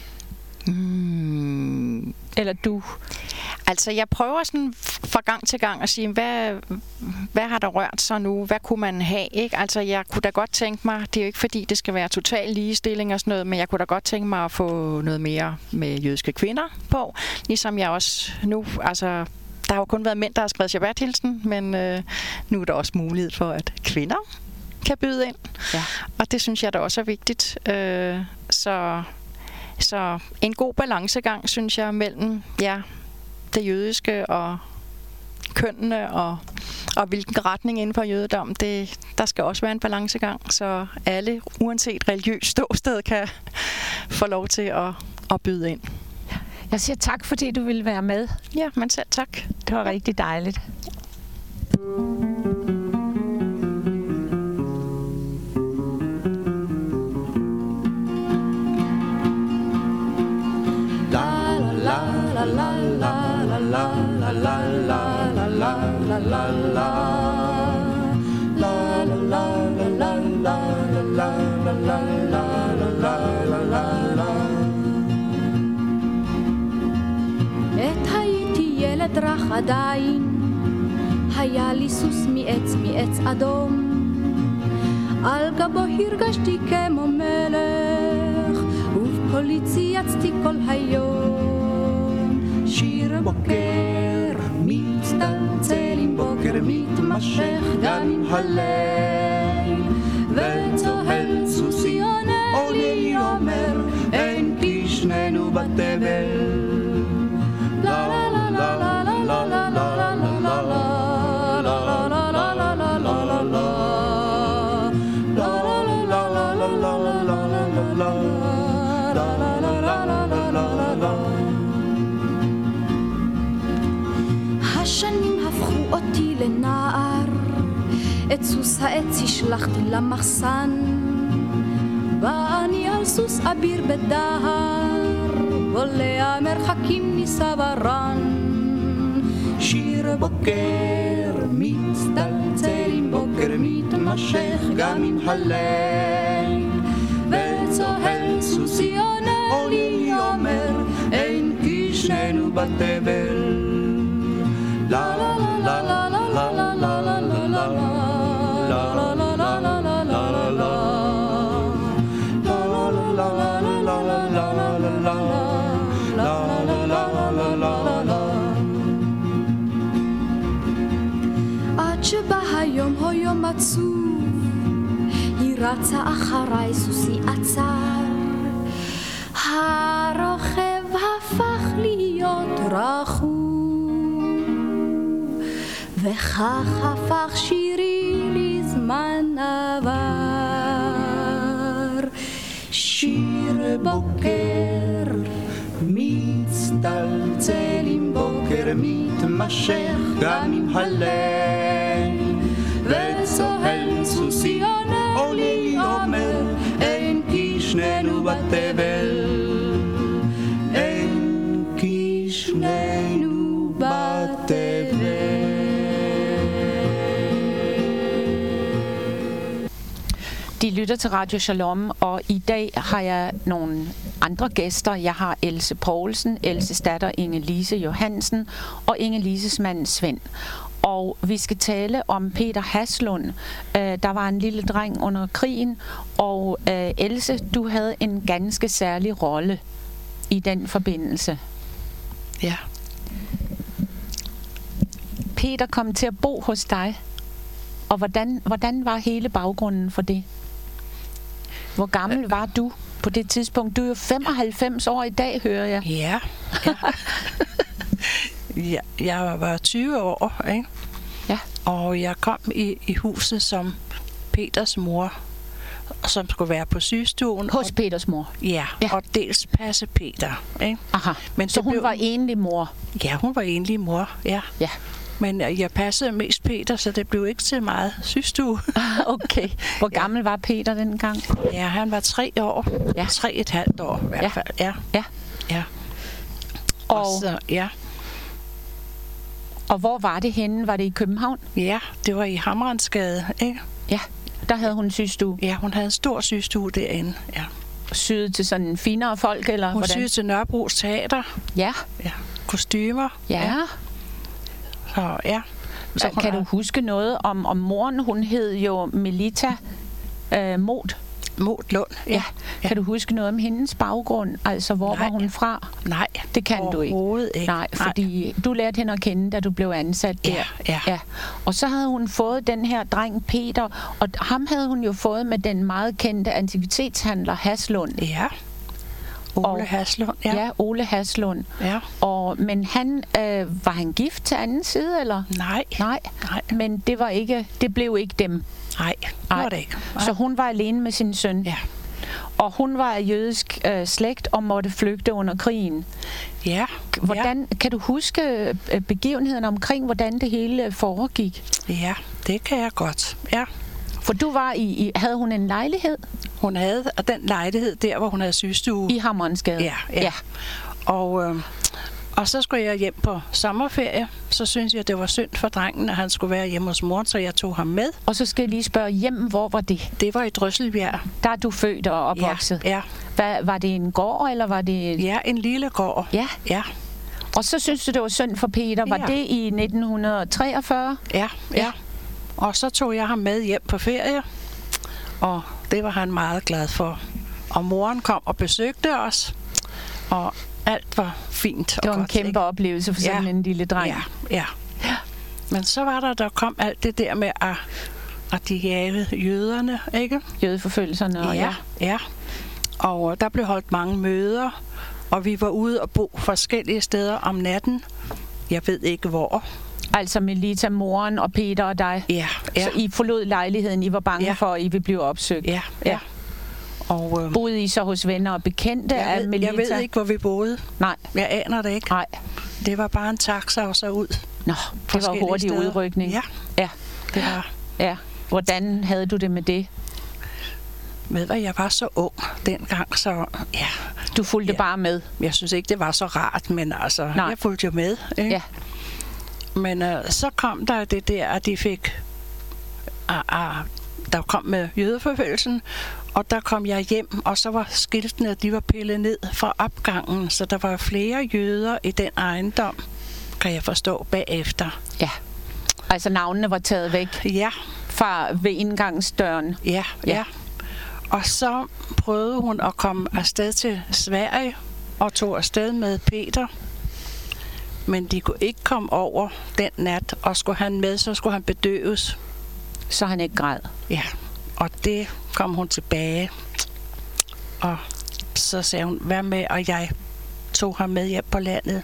Mm. Eller du? Altså, jeg prøver sådan fra gang til gang at sige, hvad, hvad har der rørt sig nu? Hvad kunne man have? Ikke? Altså, jeg kunne da godt tænke mig, det er jo ikke fordi, det skal være total ligestilling og sådan noget, men jeg kunne da godt tænke mig at få noget mere med jødiske kvinder på. Ligesom jeg også nu, altså... Der har jo kun været mænd, der har skrevet Shabbat-hilsen, men øh, nu er der også mulighed for, at kvinder kan byde ind. Ja. Og det synes jeg da også er vigtigt. Øh, så, så en god balancegang, synes jeg, mellem ja, det jødiske og kønnene og, og hvilken retning inden for jødedom. Det, der skal også være en balancegang, så alle, uanset religiøst ståsted, kan få lov til at, at byde ind. Jeg siger tak, fordi du ville være med. Ja, men selv tak. Det var rigtig dejligt. ילד רך עדיין, היה לי סוס מעץ מעץ אדום, על גבו הרגשתי כמו מלך, ובקולי צייצתי כל היום. שיר בוקר מצטלצל עם בוקר מתמשך גם עם הליל, וצוהל סוסי עונה לי אומר, אין כי שנינו בתבל. La la la la la la la la la la השנים הפכו אותי לנער, את סוס העץ השלחתי למחסן, ואני על סוס אביר בדהר, בולע מרחקים ניסה ורן. שיר בוקר מצטלצל עם בוקר מתמשך גם עם הליל, וצוהל סוסי עונה לי אומר, אין כי שנינו בתבל. לה לה לה לה לה לה לה לה לה לה לה לה לה לה לה לה לה עד שבא היום היום עצוב, היא רצה אחריי סוסי עצר, הרוכב הפך להיות רכוב, וכך הפך שירי לזמן עבר. שיר בוקר מצטלצל עם בוקר מתמשך גם עם הליל, וצוהל סוסי עונה לי אומר, אין כי שנינו בתבל, אין כי שנינו בתבל. De lytter til Radio Shalom, og i dag har jeg nogle andre gæster. Jeg har Else Poulsen, Elses datter Inge-Lise Johansen og Inge-Lises mand Svend. Og vi skal tale om Peter Haslund. Øh, der var en lille dreng under krigen, og øh, Else, du havde en ganske særlig rolle i den forbindelse. Ja. Peter kom til at bo hos dig. Og hvordan, hvordan var hele baggrunden for det? Hvor gammel var du på det tidspunkt? Du er jo femoghalvfems år i dag, hører jeg. Ja. ja. ja jeg var tyve år, ikke? Ja. Og jeg kom i, i huset som Peters mor, som skulle være på sygestuen. Hos Peters mor? Ja, ja, og dels passe Peter. Ikke? Aha, men så hun blev... var enlig mor? Ja, hun var enlig mor, ja. Ja. Men jeg passede mest Peter, så det blev ikke til meget sygestue. Okay. Hvor gammel ja. var Peter dengang? Ja, han var tre år. Ja. Tre et halvt år i hvert ja. fald. Ja. Ja. ja. Og, og, så, ja. og hvor var det henne? Var det i København? Ja, det var i Hammerensgade, ikke? Ja, der havde hun en sygestue. Ja, hun havde en stor sygestue derinde, ja. Syede til sådan finere folk, eller hun hvordan? syede til Nørrebros Teater. Ja. Ja, kostymer. Ja. ja. Så, ja. Så kan du huske noget om, om moren? Hun hed jo Melita øh, Moth. Moth Lund, ja. ja. Kan du huske noget om hendes baggrund? Altså, hvor Nej. var hun fra? Nej, det kan du ikke. Overhovedet ikke. Nej, fordi Nej. du lærte hende at kende, da du blev ansat der. Ja, ja. ja. Og så havde hun fået den her dreng Peter, og ham havde hun jo fået med den meget kendte antikvitetshandler Haslund. Ja. Ole og, Haslund, ja. Ja, Ole Haslund. Ja. Og, men han, øh, var han gift til anden side, eller? Nej. Nej. Nej. Men det var ikke, det blev ikke dem. Nej, det var det ikke. Nej. Så hun var alene med sin søn. Ja. Og hun var af jødisk øh, slægt og måtte flygte under krigen. Ja. Hvordan, ja. Kan du huske øh, begivenheden omkring, hvordan det hele foregik? Ja, det kan jeg godt. Ja. For du var i, i havde hun en lejlighed? Hun havde den lejlighed der, hvor hun havde sygestue. I Hammerensgade? Ja, ja. ja. Og, øh, og så skulle jeg hjem på sommerferie. Så synes jeg, det var synd for drengen, at han skulle være hjemme hos mor, så jeg tog ham med. Og så skal jeg lige spørge, hjem, hvor var det? Det var i Drøsselbjerg. Der er du født og opvokset? Ja, ja. Hvad, var det en gård, eller var det... Ja, en lille gård. Ja. Ja. Og så synes du, det var synd for Peter. Var ja. det i nitten treogfyrre? Ja, ja, ja. Og så tog jeg ham med hjem på ferie. Og det var han meget glad for. Og moren kom og besøgte os. Og alt var fint og det var godt, en kæmpe ikke? oplevelse for sådan ja. en lille dreng. Ja, ja, ja. Men så var der, der kom alt det der med, at, at de jagede jøderne, ikke? Jødeforfølgelserne. Og ja, ja, ja. Og der blev holdt mange møder. Og vi var ude og bo forskellige steder om natten. Jeg ved ikke hvor. Altså Melita, moren og Peter og dig? Ja, ja. Så I forlod lejligheden, I var bange ja. for, at I ville blive opsøgt? Ja, ja. ja. Og, øh, boede I så hos venner og bekendte jeg af ved, Melita? Jeg ved ikke, hvor vi boede. Nej. Jeg aner det ikke. Nej. Det var bare en taxa og så ud. Nå, det var hurtig steder. Udrykning. Ja, ja. det var. Ja. Hvordan havde du det med det? Med hvad, jeg var så ung dengang, så ja. Du fulgte ja. bare med? Jeg synes ikke, det var så rart, men altså, Nej. jeg fulgte jo med. Ikke? Ja. Men øh, så kom der det der, at de fik... Ah, ah, der kom med jødeforfølgelsen, og der kom jeg hjem, og så var skiltene, de var pillet ned fra opgangen, så der var flere jøder i den ejendom, kan jeg forstå, bagefter. Ja, altså navnene var taget væk? Ja. Fra ved indgangsdøren? Ja, ja. ja. Og så prøvede hun at komme afsted til Sverige, og tog afsted med Peter. Men de kunne ikke komme over den nat, og skulle han med, så skulle han bedøves. Så han ikke græd? Ja, og det kom hun tilbage. Og så sagde hun, vær med, og jeg tog ham med hjem på landet.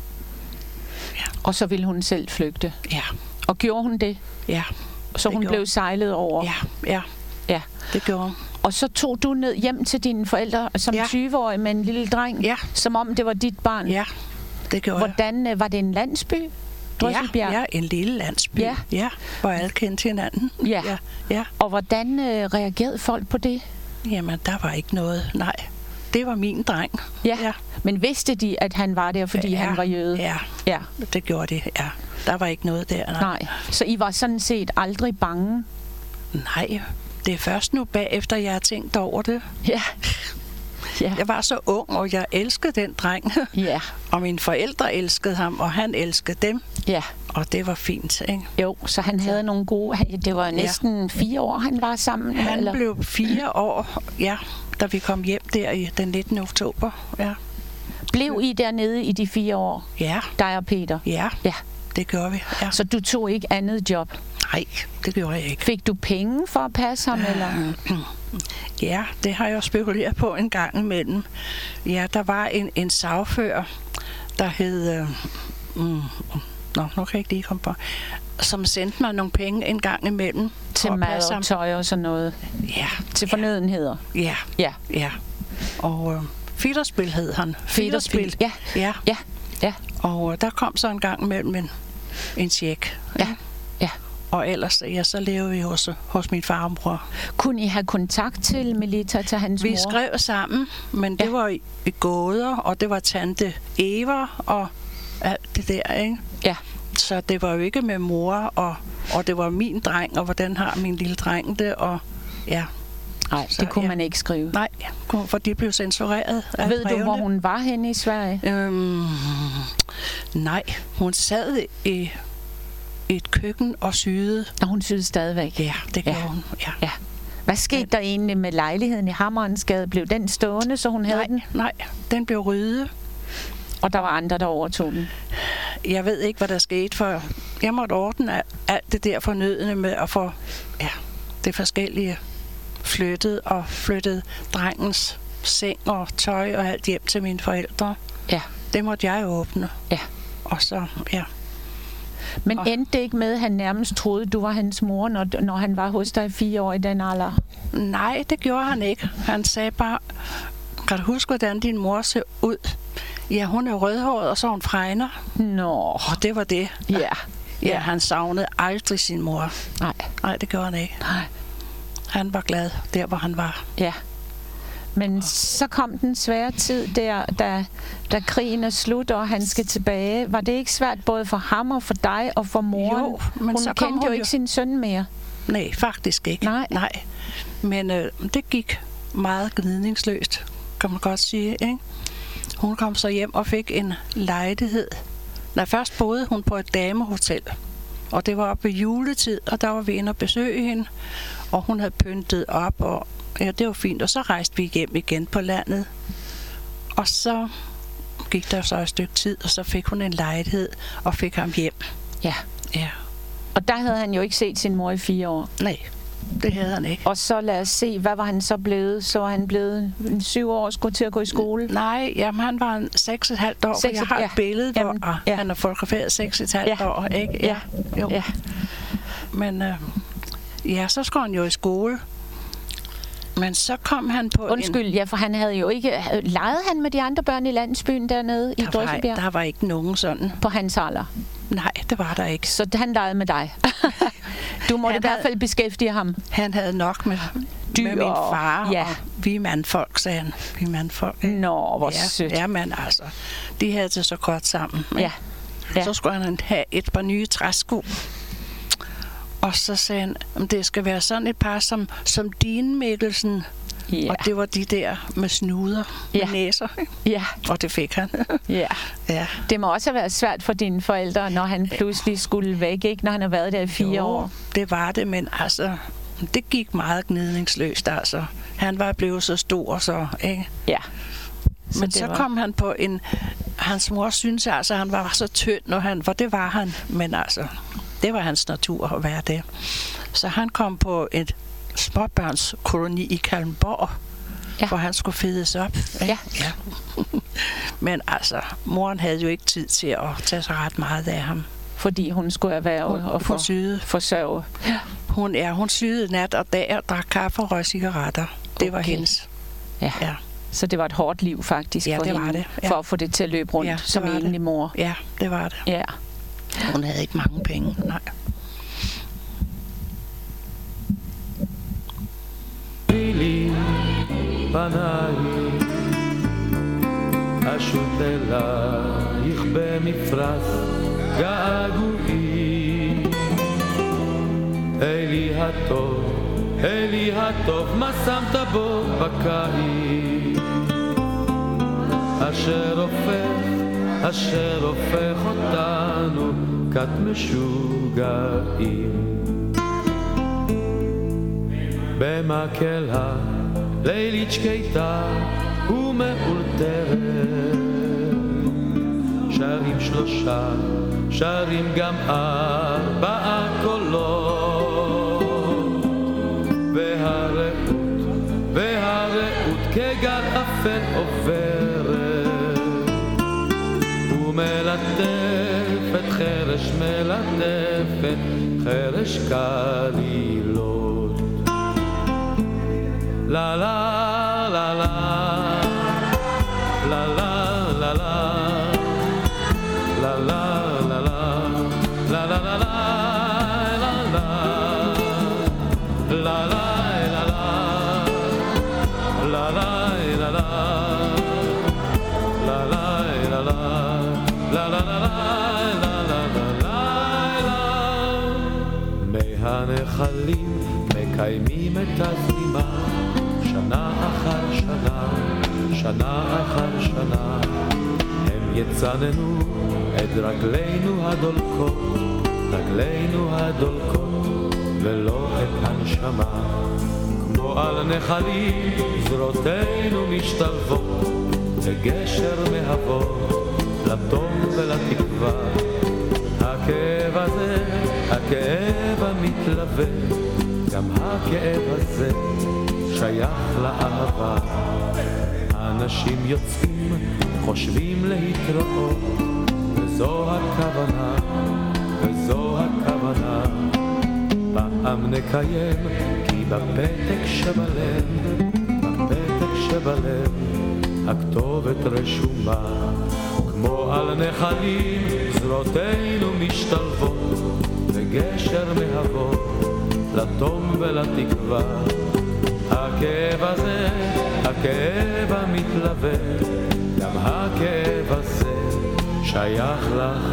Ja. Og så ville hun selv flygte? Ja. Og gjorde hun det? Ja. Så hun blev sejlet over? Ja, ja. Ja. Det gjorde hun. Og så tog du ned hjem til dine forældre som ja. tyve-årig med en lille dreng? Ja. Som om det var dit barn? Ja, det gjorde Hvordan, jeg. Var det en landsby? Ja, ja, en lille landsby, ja. Ja, hvor alle kendte hinanden. Ja. Ja, ja. Og hvordan øh, reagerede folk på det? Jamen, der var ikke noget, nej. Det var min dreng. Ja, ja. Men vidste de, at han var der, fordi ja. han var jøde? Ja. ja, det gjorde de, ja. Der var ikke noget der, nej. nej. Så I var sådan set aldrig bange? Nej, det er først nu bagefter, jeg har tænkt over det. Ja. Ja. Jeg var så ung, og jeg elskede den dreng. Ja. Og mine forældre elskede ham, og han elskede dem. Ja. Og det var fint, ikke? Jo, så han havde nogle gode... Det var næsten ja. fire år, han var sammen? Han eller? blev fire år, ja, da vi kom hjem der i den nittende oktober, ja. Blev I dernede i de fire år? Ja. Dig og Peter? Ja, ja. Det gjorde vi, ja. Så du tog ikke andet job? Nej, det gjorde jeg ikke. Fik du penge for at passe ham, uh, eller? Ja, det har jeg jo spekuleret på en gang imellem. Ja, der var en, en sagfører, der hed... Øh, mm, Nå, nu kan jeg ikke lige komme på. Som sendte mig nogle penge en gang imellem. Til mad og tøj og sådan noget? Ja. Til fornødenheder? Ja. Ja. Ja. Og øh, Fitterspil hed han. Fitterspil? Ja. Ja. Ja. Ja. Og øh, der kom så en gang imellem en, en check. Ja. Ja. Og ellers, ja, så levede vi hos, hos min far og bror. Kunne I have kontakt til Melita, til hans vi mor? Vi skrev sammen, men ja. det var i, i gåder, og det var tante Eva og alt det der, ikke? Ja. Så det var jo ikke med mor, og, og det var min dreng, og hvordan har min lille dreng det, og ja. Nej, det kunne ja. man ikke skrive. Nej, for de blev censureret. Ved du, hvor hun var henne i Sverige? Øhm, nej, hun sad i et køkken og syede. Og hun syede stadigvæk? Ja, det gjorde ja. hun. Ja. Ja. Hvad skete ja. der egentlig med lejligheden i Hammerensgade? Blev den stående, så hun havde nej, den? Nej, den blev ryddet. Og der var andre, der overtog den? Jeg ved ikke, hvad der skete, for jeg måtte ordne alt det der fornødende med at få ja, det forskellige flyttet, og flyttet drengens seng og tøj og alt hjem til mine forældre. Ja. Det måtte jeg åbne. Ja. Og så, ja. Men og endte det ikke med, at han nærmest troede, du var hans mor, når, når han var hos dig i fire år i den alder? Nej, det gjorde han ikke. Han sagde bare, kan du huske, hvordan din mor ser ud? Ja, hun er rødhåret, og så er hun fregner. Nå. Og det var det. Ja. Ja, ja, han savnede aldrig sin mor. Nej. Nej, det gjorde han ikke. Nej. Han var glad der, hvor han var. Ja. Men så kom den svære tid der, da, da krigen er slut, og han skal tilbage. Var det ikke svært både for ham og for dig og for moren? Jo, men hun så kom kendte hun jo ikke sin søn mere. Nej, faktisk ikke. Nej. Nej. Men øh, det gik meget gnidningsløst, kan man godt sige, ikke? Hun kom så hjem og fik en lejlighed. Da først boede hun på et damehotel, og det var op ved juletid, og der var vi inde og besøge hende, og hun havde pyntet op, og ja, det var fint, og så rejste vi hjem igen på landet. Og så gik der så et stykke tid, og så fik hun en lejlighed og fik ham hjem. Ja. Ja. Og der havde han jo ikke set sin mor i fire år. Nej, det havde han ikke. Og så lad os se, hvad var han så blevet? Så var han blevet en syv år og skulle til at gå i skole? Nej, jamen han var en seks og et halvt år, seks, jeg har ja. et billede, hvor jamen, ja. han har fotograferet seks og et halvt ja. år, ikke? Ja. Jo. Ja. Men øh, ja, så skulle han jo i skole. Men så kom han på Undskyld, en... ja, for han havde jo ikke... Legede han med de andre børn i landsbyen dernede i Drøsselbjerg? Der var ikke nogen sådan. På hans alder? Nej, det var der ikke. Så han legede med dig? Du måtte i hvert fald beskæftige ham. Han havde nok med, Dyr, med min far, ja. og vi er mandfolk, sagde han. Vi er mandfolk. Ikke? Nå, hvor ja, sødt. Ja, men altså, de havde det så godt sammen. Ja. Ja. Så skulle han have et par nye træsko. Og så sagde han, at det skal være sådan et par som, som dine, Mikkelsen. Ja. Og det var de der med snuder, ja. med næser. Ja. Og det fik han. Ja. Ja. Det må også have været svært for dine forældre, når han pludselig skulle væk, ikke? Når han har været der i fire jo, år. Det var det, men altså, det gik meget gnidningsløst, altså. Han var blevet så stor, så, ikke? Ja. Så men så var... kom han på en... Hans mor synes altså, at han var så tynd, når han... For det var han, men altså... Det var hans natur at være det. Så han kom på et småbørnskoloni i Kalmborg, ja. Hvor han skulle fedes op. Ja. Ja. Men altså, moren havde jo ikke tid til at tage sig ret meget af ham. Fordi hun skulle erhverve hun, og for, forsørge. Ja. Hun, ja, hun syede nat og dag og drak kaffe og røg cigaretter. Det var okay. hendes. Ja. Ja. Så det var et hårdt liv faktisk ja, for det hende, var det. Ja. For at få det til at løbe rundt ja, som enlig mor. Ja, det var det. Ja. Hun havde ikke mange penge, nej. לי פניי אשוט אלייך במפרש געגועים אלי הטוב, אלי הטוב מה שמת בו בקיץ אשר הופך, אשר הופך אותנו כת משוגעים. במקהלה לילית שקטה ומאולתרת, שרים שלושה, שרים גם ארבעה קולות, והרעות, והרעות כגל אפל עוברת, ומלטפת חרש מלטפת חרש קלילות. לה לה לה לה לה לה לה לה לה לה לה לה לה מהנחלים מקיימים את הזרימה, שנה אחר שנה, שנה אחר שנה, הם יצננו את רגלינו הדולקות, רגלינו הדולקות, ולא את הנשמה. כמו על נחלים זרועותינו משתלבות, וגשר מהוות לטוב ולתקווה. הכאב הזה, הכאב המתלווה, גם הכאב הזה שייך לאהבה. אנשים יוצאים, חושבים להתראות, וזו הכוונה, וזו הכוונה. פעם נקיים, כי בפתק שבלב, בפתק שבלב, הכתובת רשומה. כמו על נחלים זרועותינו משתלבות, וגשר מהוות לתום ולתקווה. הכאב הזה, הכאב המתלווה, גם הכאב הזה שייך לך.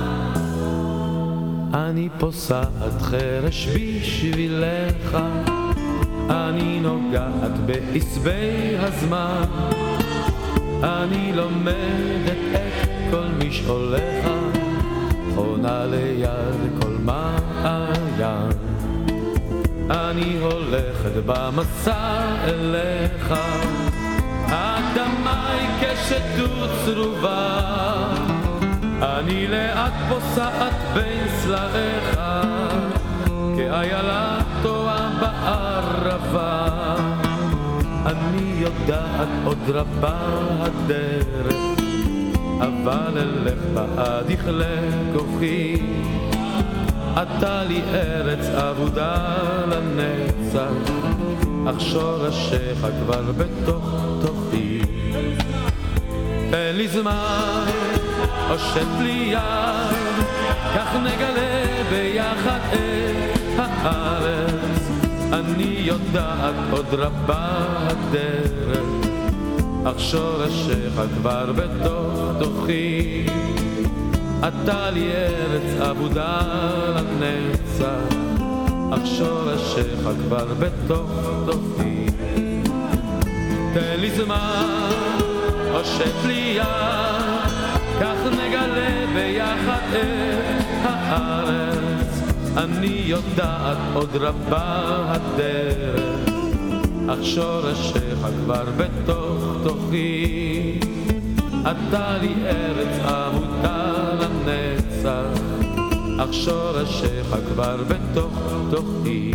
אני פוסעת חרש בשבילך, אני נוגעת בעשבי הזמן, אני לומדת את כל משעוליך, חונה ליד כל מעיין. אני הולכת במסע אליך, האדמה היא כשטות צרובה, אני לאט פוסעת בין סלעיך, כאיילה טועה בערבה. אני יודעת עוד רבה הדרך, אבל אלך בעד יכלה כוחי. אתה לי ארץ אבודה לנצח, אך שורשיך כבר בתוך תוכי. תן לי זמן, הושט לי יד, כך נגלה ביחד את הארץ. אני יודעת עוד רבה הדרך, אך שורשיך כבר בתוך תוכי. אתה לי ארץ אבודה לנצח, אך שורשיך כבר בתוך תוכי. תן לי זמן, הושט לי יד, כך נגלה ביחד את הארץ. אני יודעת עוד רבה הדרך, אך שורשיך כבר בתוך תוכי. אתה לי ארץ אבודה לנצח, אך שורשיך כבר בתוך תוכי.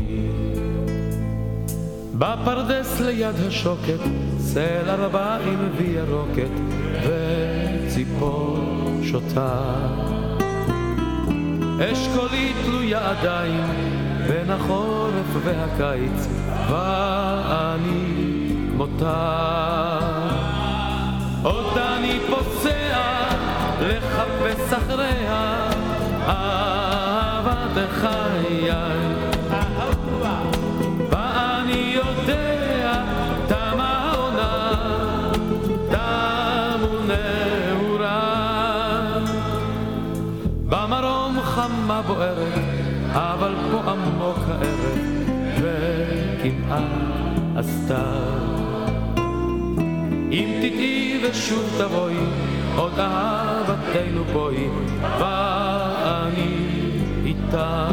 בפרדס ליד השוקת, צל ארבעים וירוקת, וציפור שותה. אשכולי תלויה עדיין בין החורף והקיץ, ואני כמותה. עוד אני פוסע לחפש אחריה, אהבת חיי. ואני יודע תמה העונה, תמו נעורה. במרום חמה בוערת, אבל פה עמוק הערב, וכמעט הסתר. אם תטעי ושוב תבואי, עוד אהבתנו בואי, ואני אותה.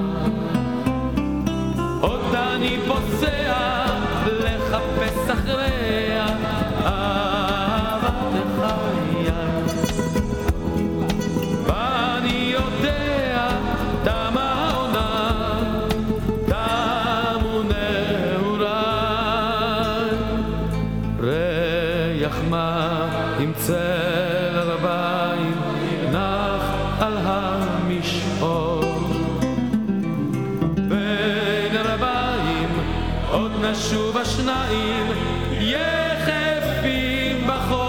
עוד אני פוסע לחפש אחריה אהבת חיי. ואני יודע תמה העונה, תמו נעוריי. ריח מים צל רביים נח על המשעול. בין רביים עוד נשוב השניים יחפים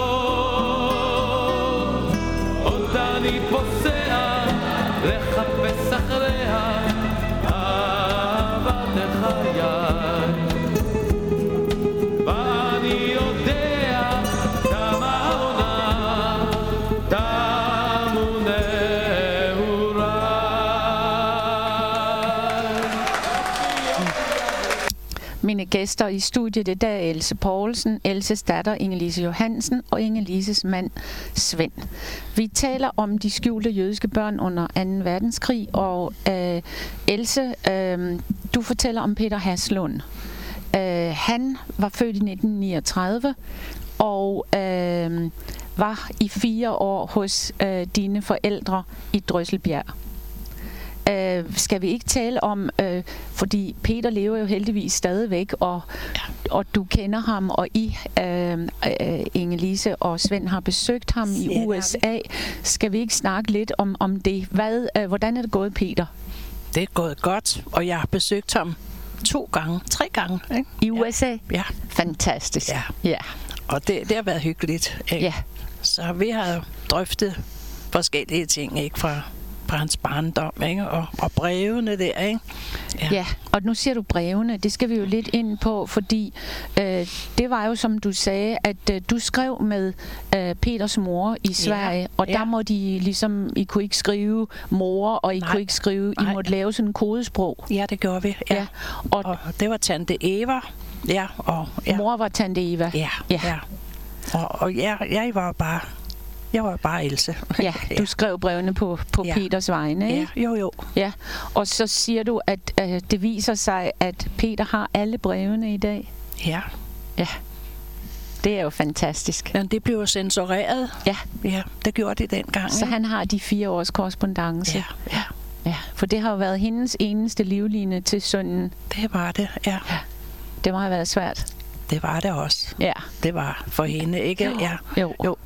בחול. עוד אני פוסע לחפש אחריה אהבת חיי. ואני יודע תמה העונה, תמו נעוריי. Mine gæster i studiet i dag er Else Poulsen, Elses datter Inge-Lise Johansen og Inge-Lises mand Svend. Vi taler om de skjulte jødiske børn under anden verdenskrig, og øh, Else, øh, du fortæller om Peter Haslund. Øh, han var født i nitten niogtredive og øh, var i fire år hos øh, dine forældre i Drøsselbjerg. Uh, skal vi ikke tale om, uh, fordi Peter lever jo heldigvis stadigvæk, og, ja. og du kender ham, og I, uh, uh, Inge-Lise og Svend, har besøgt ham i U S A. Skal vi ikke snakke lidt om, om det? Hvad, uh, hvordan er det gået, Peter? Det er gået godt, og jeg har besøgt ham to gange, tre gange. Ikke? I U S A? Ja. Fantastisk. Ja. Ja. Og det, det har været hyggeligt. Ikke? Ja. Så vi har drøftet forskellige ting, ikke, fra fra hans barndom, ikke? Og, og brevene der, ikke? Ja. Ja, og nu siger du brevene, det skal vi jo lidt ind på, fordi øh, det var jo, som du sagde, at øh, du skrev med øh, Peters mor i Sverige, ja. og der ja. må de ligesom, I kunne ikke skrive mor, og I Nej. kunne ikke skrive, I Nej. måtte lave sådan en kodesprog. Ja, det gjorde vi, ja. ja. Og, og det var tante Eva, ja. Og, ja. Mor var tante Eva. Ja, ja. ja. Og, og jeg, jeg var bare... Jeg var bare Else. Ja, du ja. skrev brevene på, på ja. Peters vegne, ikke? Ja, jo, jo. Ja, og så siger du, at øh, det viser sig, at Peter har alle brevene i dag. Ja. Ja, det er jo fantastisk. Ja, det blev jo censureret. Ja. Ja, det gjorde det dengang. Så han har de fire års korrespondance. Ja, ja. Ja, for det har jo været hendes eneste livline til sønnen. Det var det, ja. ja. Det må have været svært. Det var det også. Ja. Det var for hende, ikke? Jo. Ja. Jo. jo.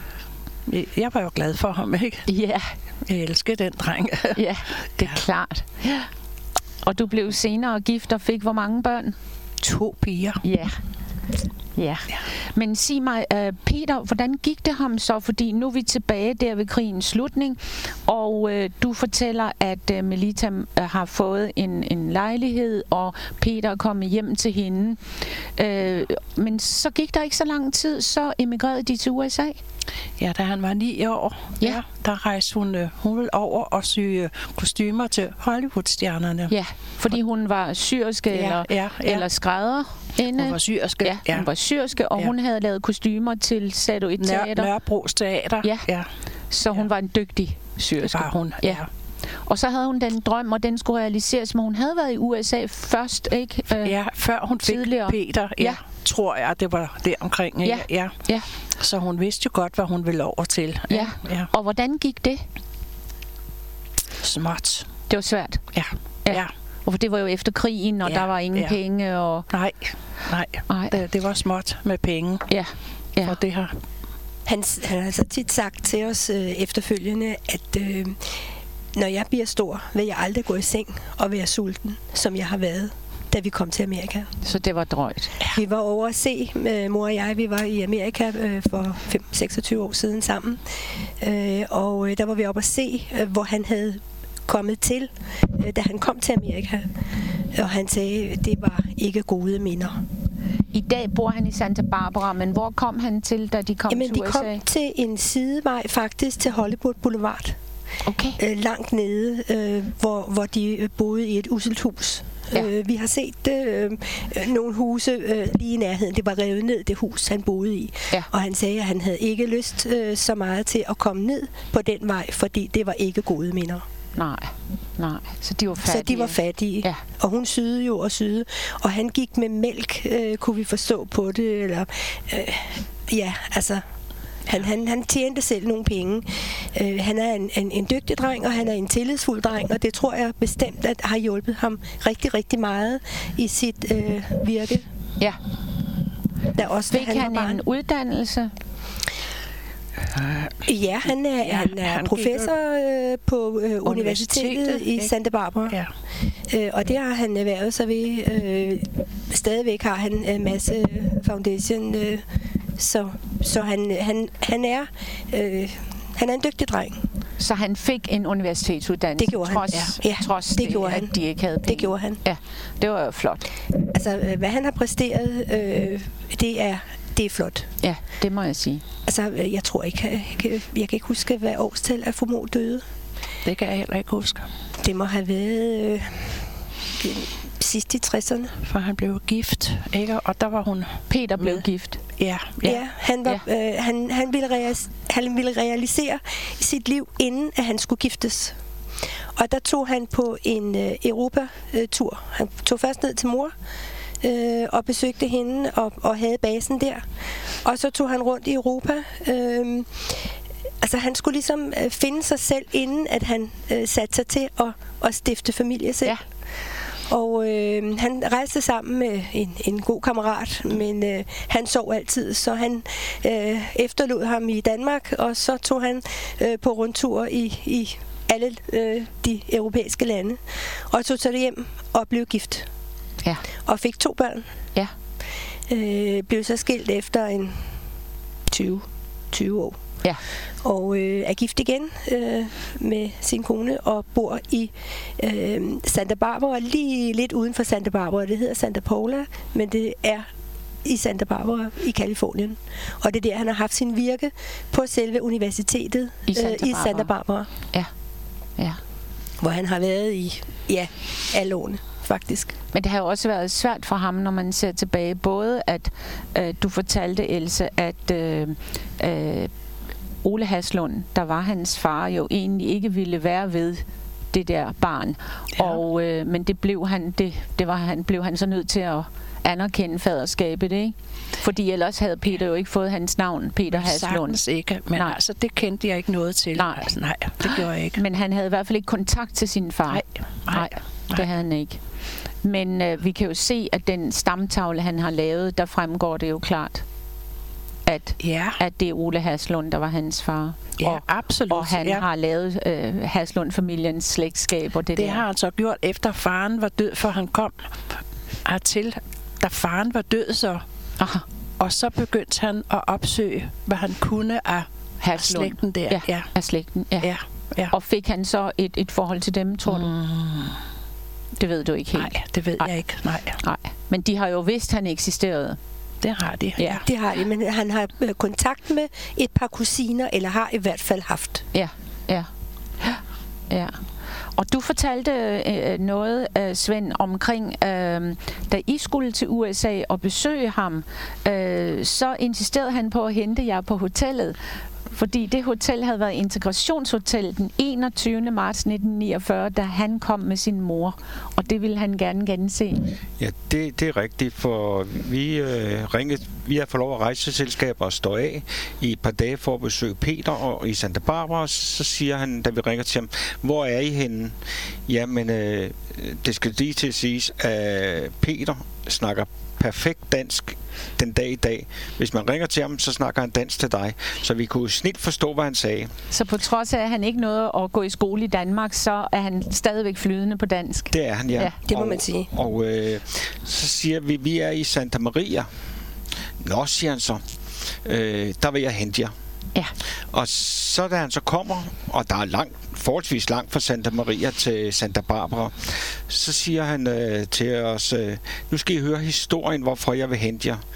Jeg var jo glad for ham, ikke? Ja. Jeg elsker den dreng. Ja, det er ja. klart. Ja. Og du blev senere gift og fik hvor mange børn? To piger. Ja. Ja. ja. Men sig mig, uh, Peter, hvordan gik det ham så? Fordi nu er vi tilbage der ved krigens slutning, og uh, du fortæller, at uh, Melita uh, har fået en, en lejlighed, og Peter er kommet hjem til hende. Uh, men så gik der ikke så lang tid, så emigrerede de til U S A? Ja, da han var ni år, ja. Ja, der rejste hun, uh, hun ville over og sy uh, kostymer til Hollywood-stjernerne. Ja, fordi hun var syrske ja, eller, ja, ja. eller skrædder. Inde. Hun var syrske. Ja, ja. Hun var syrske, og ja. hun havde lavet kostymer til, sagde du, et Nør, teater. Nørrebros Teater. Ja. ja. Så hun ja. var en dygtig syrske. Det var hun, ja. ja. Og så havde hun den drøm, og den skulle realiseres, men hun havde været i U S A først, ikke? Øh, ja, før hun fik tidligere. Peter, ja, ja. tror jeg, det var der omkring. Ja. Ja. ja. Så hun vidste jo godt, hvad hun ville over til. Ja. ja. Og hvordan gik det? Småt. Det var svært? Ja. Ja. ja. Og det var jo efter krigen, og ja. der var ingen ja. penge. Og... Nej, nej. nej. Det, det var småt med penge. Ja. ja. Og det her. Han, han har så tit sagt til os øh, efterfølgende, at øh, når jeg bliver stor, vil jeg aldrig gå i seng og være sulten, som jeg har været, da vi kom til Amerika. Så det var drøjt? Ja. Vi var over at se, øh, mor og jeg, vi var i Amerika øh, for seksogtyve år siden sammen. Øh, og øh, der var vi oppe at se, øh, hvor han havde kommet til, øh, da han kom til Amerika. Og han sagde, at det var ikke gode minder. I dag bor han i Santa Barbara, men hvor kom han til, da de kom Jamen, til U S A? Jamen, de kom til en sidevej faktisk til Hollywood Boulevard. Okay. Øh, langt nede, øh, hvor, hvor de boede i et usselt hus. Ja. Øh, vi har set øh, nogle huse øh, lige i nærheden. Det var revet ned, det hus, han boede i. Ja. Og han sagde, at han havde ikke lyst øh, så meget til at komme ned på den vej, fordi det var ikke gode minder. Nej, nej. Så de var fattige. Så de var fattige. Ja. Og hun syede jo og syede. Og han gik med mælk, øh, kunne vi forstå på det. Eller, øh, ja, altså... Han, han, han tjente selv nogle penge. Øh, han er en, en, en dygtig dreng, og han er en tillidsfuld dreng, og det tror jeg bestemt, at har hjulpet ham rigtig, rigtig meget i sit øh, virke. Ja. Der også, Fik han, han en uddannelse? Ja, han er, ja, han er han professor øh, på øh, universitetet, universitetet i Santa Barbara. Ja. Øh, og det har han erhvervet sig ved. Øh, stadigvæk har han en masse foundation, øh, så, så han, han, han, er, øh, han er en dygtig dreng. Så han fik en universitetsuddannelse? Det gjorde trods, han, ja. Trods det, det, gjorde at han. de ikke havde penge? Det gjorde han. Ja, det var jo flot. Altså, hvad han har præsteret, øh, det er... Det er flot. Ja, det må jeg sige. Altså, jeg tror ikke, jeg kan, jeg kan ikke huske, hvad årstal at fru Mo døde. Det kan jeg heller ikke huske. Det må have været øh, sidst i tresserne. For han blev gift, ikke? Og der var hun... Peter blev med. gift. Ja. Ja, ja han, var, ja. Øh, han, han, ville reas, han ville realisere sit liv, inden at han skulle giftes. Og der tog han på en øh, Europa-tur. Han tog først ned til mor, Øh, og besøgte hende og, og havde basen der. Og så tog han rundt i Europa. Øh, altså han skulle ligesom øh, finde sig selv, inden at han øh, satte sig til at, at stifte familie selv. Ja. Og øh, han rejste sammen med en, en god kammerat, men øh, han sov altid, så han øh, efterlod ham i Danmark, og så tog han øh, på rundtur i, i alle øh, de europæiske lande, og tog sig hjem og blev gift. Ja. Og fik to børn. Ja. Øh, blev så skilt efter en tyve år. Ja. Og øh, er gift igen øh, med sin kone og bor i øh, Santa Barbara, lige lidt uden for Santa Barbara. Det hedder Santa Paula, men det er i Santa Barbara i Californien. Og det er der, han har haft sin virke på selve universitetet i Santa Barbara. Øh, i Santa Barbara. Ja. Ja. Hvor han har været i, ja, alle årene. Faktisk. Men det har jo også været svært for ham, når man ser tilbage. Både at øh, du fortalte, Else, at øh, øh, Ole Haslund, der var hans far, jo egentlig ikke ville være ved det der barn. Ja. Og, øh, men det blev han, det, det var han, blev han så nødt til at anerkende faderskabet, ikke? Fordi ellers havde Peter jo ikke fået hans navn, Peter Haslund. Sagtens ikke, men nej. Altså, det kendte jeg ikke noget til. Nej. Altså, nej, det gjorde jeg ikke. Men han havde i hvert fald ikke kontakt til sin far. Nej, nej, nej det havde han ikke. Men øh, vi kan jo se, at den stamtavle, han har lavet, der fremgår det jo klart, at, ja. at det er Ole Haslund, der var hans far. Ja, og, absolut. Og han ja. har lavet øh, Haslund-familiens slægtskab og det, det der. har han så gjort, efter faren var død, for han kom hertil, da faren var død så. Aha. Og så begyndte han at opsøge, hvad han kunne af Haslund. Slægten der. Ja, ja. Af slægten, ja. Ja, ja. Og fik han så et, et forhold til dem, tror du? Mm. Det ved du ikke helt. Nej, det ved Ej. jeg ikke. Nej. Nej. Men de har jo vidst, at han eksisterede. Det har de. Ja, det har de. Men han har kontakt med et par kusiner, eller har i hvert fald haft. Ja, ja. Ja. Og du fortalte øh, noget, øh, Svend, omkring, øh, da I skulle til U S A og besøge ham, øh, så insisterede han på at hente jer på hotellet. Fordi det hotel havde været integrationshotel den enogtyvende marts nitten niogfyrre, da han kom med sin mor. Og det ville han gerne gense. Ja, det, det er rigtigt, for vi øh, ringede, vi har fået lov at rejseselskaber og stå af i et par dage for at besøge Peter og i Santa Barbara. Så siger han, da vi ringer til ham, hvor er I henne? Jamen, øh, det skal lige til at siges, at Peter snakker perfekt dansk den dag i dag. Hvis man ringer til ham, så snakker han dansk til dig. Så vi kunne snilt forstå, hvad han sagde. Så på trods af, at han ikke nåede at gå i skole i Danmark, så er han stadigvæk flydende på dansk? Det er han, ja. ja det må og, man sige. Og øh, så siger vi, vi er i Santa Maria. Nå, siger han så. Øh, der vil jeg hente jer. Ja. Og så da han så kommer, og der er langt, forholdsvis langt fra Santa Maria til Santa Barbara, så siger han øh, til os, øh, nu skal I høre historien, hvorfor jeg vil hente jer.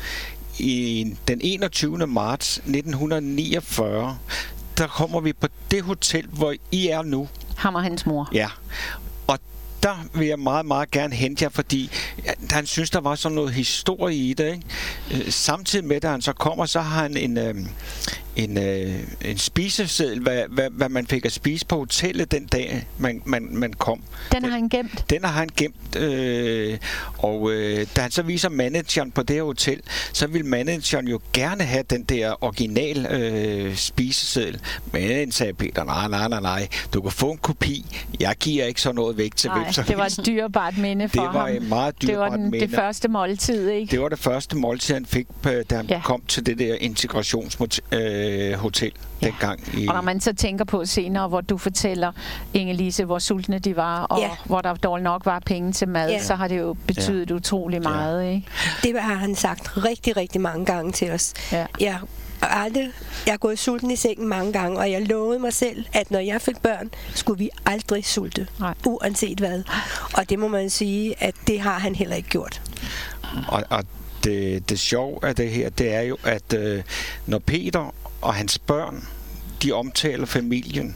I den enogtyvende marts nitten niogfyrre, der kommer vi på det hotel, hvor I er nu. Ham og hans mor. Ja. Og der vil jeg meget, meget gerne hente jer, fordi han synes, der var sådan noget historie i det, ikke? Samtidig med, at han så kommer, så har han en, øh, en, øh, en spiseseddel, hvad, hvad, hvad man fik at spise på hotellet den dag, man, man, man kom. Den har han gemt? Den har han gemt, øh, og øh, da han så viser manageren på det her hotel, så vil manageren jo gerne have den der original øh, spiseseddel. Men sagde Peter, nej, nej, nej, nej, du kan få en kopi. Jeg giver ikke så noget væk til hvem som det var et dyrebart minde for ham. Det var et meget dyrebart Det var den, minde. det første måltid, ikke? Det var det første måltid, han fik, da han ja. kom til det der integrationshotel øh, hotel ja. dengang. I og når man så tænker på senere, hvor du fortæller, Inge-Lise, hvor sultne de var, og ja. hvor der dårligt nok var penge til mad, ja. så har det jo betydet ja. utrolig meget, ja. ikke? Det har han sagt rigtig, rigtig mange gange til os. Ja. Jeg aldrig, jeg er gået sulten i sengen mange gange, og jeg lovede mig selv, at når jeg fik børn, skulle vi aldrig sulte. Nej. Uanset hvad. Og det må man sige, at det har han heller ikke gjort. Og, og det, det sjove af det her, det er jo, at øh, når Peter og hans børn, de omtaler familien,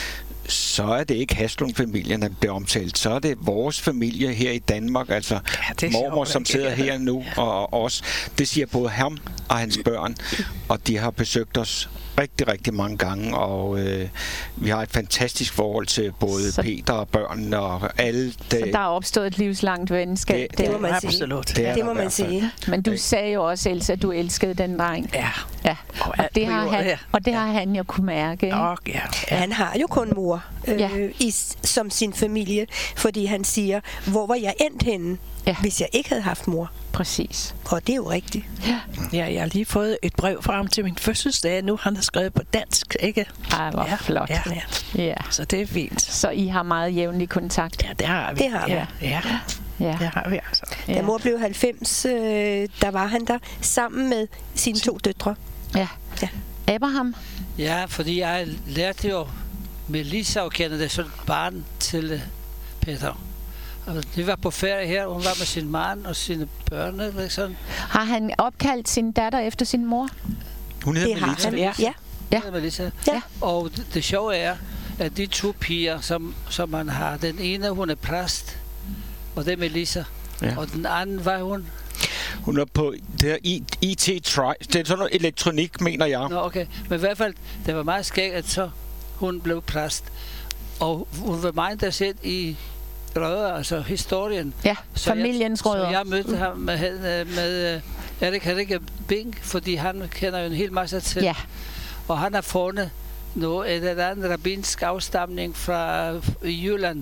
så er det ikke Haslund-familien, der bliver omtalt. Så er det vores familie her i Danmark, altså ja, mormor, som sidder her nu, og os. Det siger både ham og hans børn, og de har besøgt os rigtig, rigtig mange gange, og øh, vi har et fantastisk forhold til både så, Peter og børnene og alle. Det, så der er opstået et livslangt venskab. Det, det, det må man sige. Absolut. Det, det må man sige. Men du sagde jo også, Elsa, at du elskede den dreng. Ja. ja. Og, og, det har han, og det har han jo kunne mærke. Og, ja. Ja. Han har jo kun mor øh, ja. i, som sin familie, fordi han siger, hvor var jeg endt henne, ja. hvis jeg ikke havde haft mor. Præcis. Og det er jo rigtigt. Ja. ja, jeg har lige fået et brev fra ham til min fødselsdag. Nu han har skrevet på dansk, ikke? Ej, hvor ja. flot. Ja. Ja. ja. Så det er fint. Så I har meget jævnlig kontakt? Ja, det har vi. Det har vi. Ja, ja. ja. det har vi altså. Da ja. mor blev halvfems, øh, der var han der sammen med sine to døtre. Ja. ja. Abraham? Ja, fordi jeg lærte jo Melissa at kende, det som barn til Peter. Vi var på ferie her, hun var med sin mand og sine børn. Liksom. Har han opkaldt sin datter efter sin mor? Hun hedder Melissa. Ja. Ja. Ja. Melissa. Ja. Og det, det sjove er, at de to piger, som, som man har, den ene, hun er præst, og det er Melissa. Ja. Og den anden, var hun? Hun er på det her I T-tri. Det er sådan noget elektronik, mener jeg. Nå, okay. Men i hvert fald, det var meget skægt, at så hun blev præst. Og hun var meget interesseret i rødder, altså historien. Ja, så familiens rødder. Så jeg mødte ham med, med uh, Erik Henrik Bing, fordi han kender jo en hel masse til. Ja. Og han har fundet noget, et eller andet rabbinsk afstamning fra Jylland.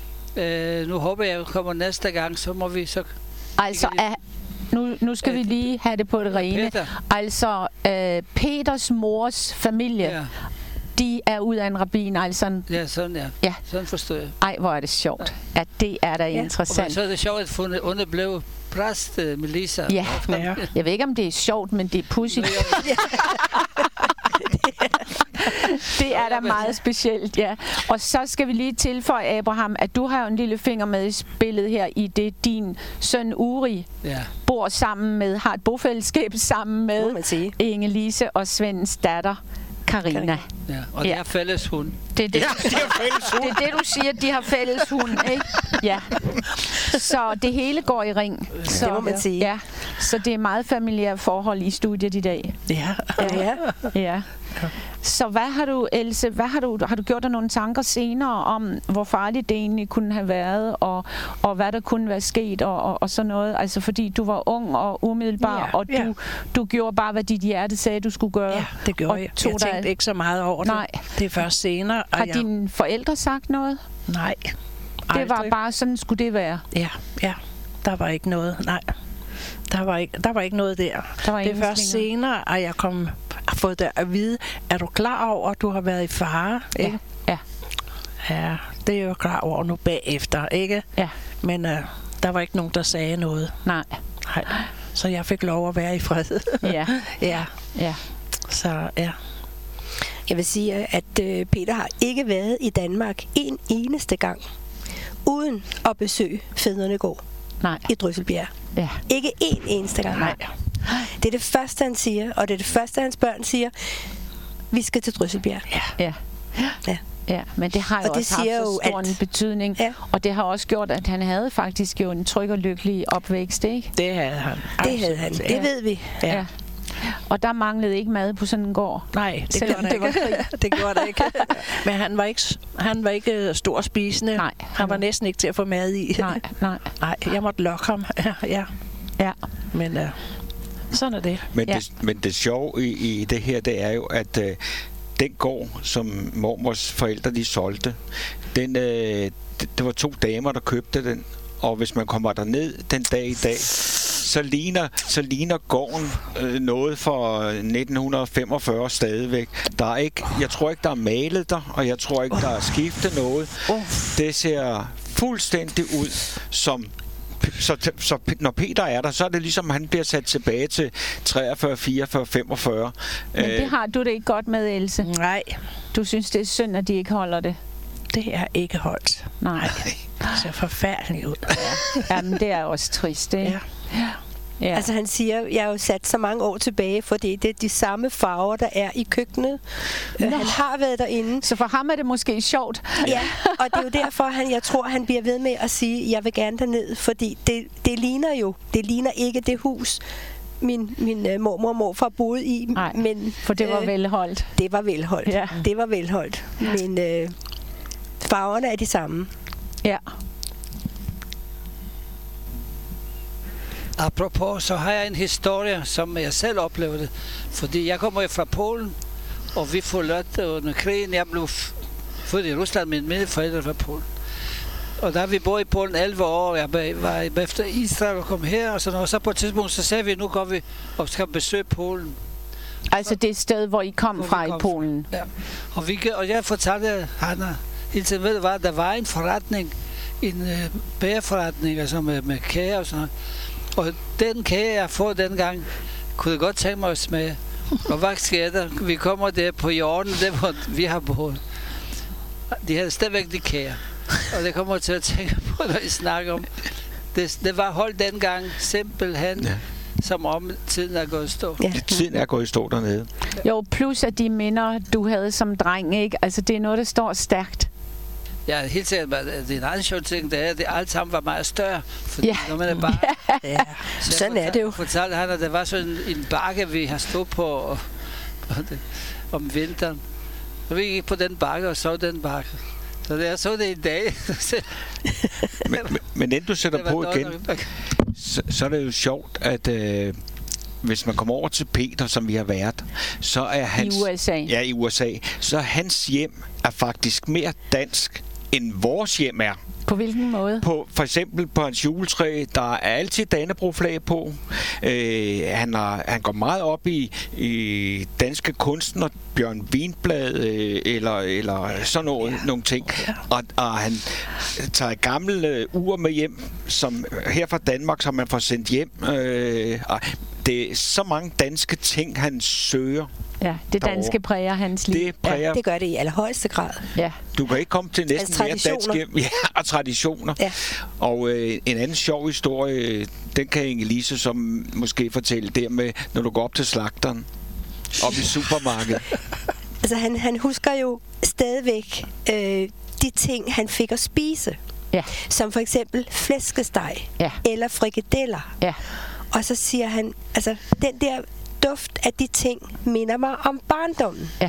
Uh, nu håber jeg, at kommer næste gang, så må vi så... Altså, er, nu, nu skal uh, vi lige have det på det rene. Peter. Altså, uh, Peters mors familie... Ja. De er ud af en rabbin, altså... Ja, sådan ja. ja. Sådan forstår jeg. Ej, hvor er det sjovt. Ja, det er da ja. interessant. Og så er det sjovt, at hun er blevet præst, Melissa. Ja. ja, jeg ved ikke, om det er sjovt, men det er pudsigt. Det er da meget specielt, ja. Og så skal vi lige tilføje, Abraham, at du har jo en lille finger med i spillet her, i det din søn Uri ja. bor sammen med, har et bofællesskab sammen med Inge-Lise og Svends datter. Carina. Ja, og ja. det er fælles hund. Det er det, ja, de har fælles hund. Det er det, du siger, de har fælles hund, ikke? Ja. Så det hele går i ring. Så, det må man sige. Ja. Så det er meget familiære forhold i studiet i dag. Ja. Ja. ja. Så hvad har du, Else, hvad har du, har du gjort dig nogle tanker senere om, hvor farligt det egentlig kunne have været, og, og hvad der kunne være sket, og, og, og sådan noget? Altså fordi du var ung og umiddelbar, ja, og du, ja. du gjorde bare, hvad dit hjerte sagde, du skulle gøre. Ja, det gjorde jeg. Jeg tænkte dig... ikke så meget over det. Nej. Det er først senere. Har jeg... dine forældre sagt noget? Nej. Aldrig. Det var bare, sådan skulle det være? Ja, ja. Der var ikke noget, nej. Der var ikke, der var ikke noget der. der det er først senere, at jeg kom, har fået det at vide, er du klar over, at du har været i fare? Ikke? Ja. Ja, det er jeg jo klar over nu bagefter, ikke? Ja. Men uh, der var ikke nogen, der sagde noget. Nej. Nej. Så jeg fik lov at være i fred. Ja. ja. Ja. Så, ja. Jeg vil sige, at uh, Peter har ikke været i Danmark en eneste gang, uden at besøge Fædrenegård Nej. i Drysselbjerg. Ja. Ikke en eneste gang. Nej. Det er det første, han siger, og det er det første, hans børn siger. Vi skal til Drysselbjerg. Ja. Ja. ja. Ja, men det har jo og også haft så stor en betydning. Ja. Og det har også gjort, at han havde faktisk jo en tryg og lykkelig opvækst, ikke? Det havde han. Det havde han. Det ja. ved vi. Ja. Ja. Og der manglede ikke mad på sådan en gård. Nej, det Selvom gjorde der det var ikke. det gjorde der ikke. Men han var ikke, han var ikke stor spisende. Nej. Han var næsten ikke til at få mad i. Nej, nej. Nej, jeg måtte lokke ham. Ja, ja. Ja. Men uh, sådan er det. Men, Ja. det. men det sjove i, i det her, det er jo, at øh, den gård, som mormors forældre de solgte, den, øh, det, det var to damer, der købte den. Og hvis man kommer derned den dag i dag, så ligner, så ligner gården øh, noget fra nitten femogfyrre stadigvæk. Der er ikke, jeg tror ikke, der er malet der, og jeg tror ikke, der er skiftet noget. Det ser fuldstændig ud som... Så, så når Peter er der, så er det ligesom, han bliver sat tilbage til treogfyrre, fireogfyrre, femogfyrre. Men det har du det ikke godt med, Else? Nej. Du synes, det er synd, at de ikke holder det? Det er ikke holdt. Nej. Det ser forfærdeligt ud. Ja. Jamen, det er også trist, ikke? Ja. Ja. Ja. Altså han siger, jeg har jo sat så mange år tilbage, fordi det er de samme farver, der er i køkkenet. Øh, han har været derinde. Så for ham er det måske sjovt. Ja, og det er jo derfor, han, jeg tror, han bliver ved med at sige, jeg vil gerne derned, fordi det, det ligner jo, det ligner ikke det hus, min, min uh, mormor og morfar boede i. Nej, men, for det var øh, velholdt. Det var velholdt. Ja. Det var velholdt. Men øh, farverne er de samme. Ja. Apropos, så har jeg en historie, som jeg selv oplevede. Fordi jeg kommer jo fra Polen, og vi forlod under krigen. Jeg blev født i Rusland, mine medforældre fra Polen. Og da vi boede i Polen elleve år, jeg var efter Israel og kom her, og sådan noget. Og så på et tidspunkt, så sagde vi, nu går vi og skal besøge Polen. Altså det sted, hvor I kom Hvor fra vi kom i Polen. Ja. Og, vi, og jeg fortalte Hanna, hele tiden ved du hvad, der var en forretning, en øh, bagerforretning, altså med, med kager og sådan noget. Og den kage, jeg får dengang, kunne jeg godt tænke mig at smage. Og hvad sker der? Vi kommer der på jorden, der hvor vi har boet. De havde stadigvæk de kager. Og det kommer til at tænke på, når I snakker om. Det, det var holdt dengang simpelthen, ja. Som om tiden er gået i stå. Ja. Tiden er gået i stå dernede. Jo, plus at de minder, du havde som dreng, ikke? Altså det er noget, der står stærkt. Ja, helt sikkert, det er en anden sjov ting, det er, at det alt sammen var meget større. Fordi Ja. når man er bare... Ja. Sådan er det jo. Jeg fortalte han, at der var sådan en bakke, vi har stået på og, og det, om vinteren. Og vi gik på den bakke og så den bakke. Så det, jeg så det i dag. men, men, men inden du sætter på igen, så, så er det jo sjovt, at øh, hvis man kommer over til Peter, som vi har været, så er hans... I U S A. Ja, i U S A. Så hans hjem er faktisk mere dansk, end vores hjem er. På hvilken måde? På, for eksempel på hans juletræ, der er altid Dannebrog-flag på. Øh, han, har, han går meget op i, i danske kunstnere, Bjørn Winblad øh, eller, eller sådan noget, ja. nogle ting. Og, og han tager et gammelt øh, ur med hjem, som her fra Danmark, som man får sendt hjem. Øh, og det er så mange danske ting, han søger. Ja, det danske præger hans liv. Det præger. Ja, det gør det i allerhøjeste grad. Ja. Du kan ikke komme til næsten altså, mere dansk hjem. Ja, og traditioner. Ja. Og øh, en anden sjov historie, den kan Inge-Lise som måske fortælle der med, når du går op til slagteren, op i supermarkedet. Altså han, han husker jo stadigvæk øh, de ting, han fik at spise. Ja. Som for eksempel flæskesteg Ja. eller frikadeller. Ja. Og så siger han, altså den der duft af de ting minder mig om barndommen. Ja.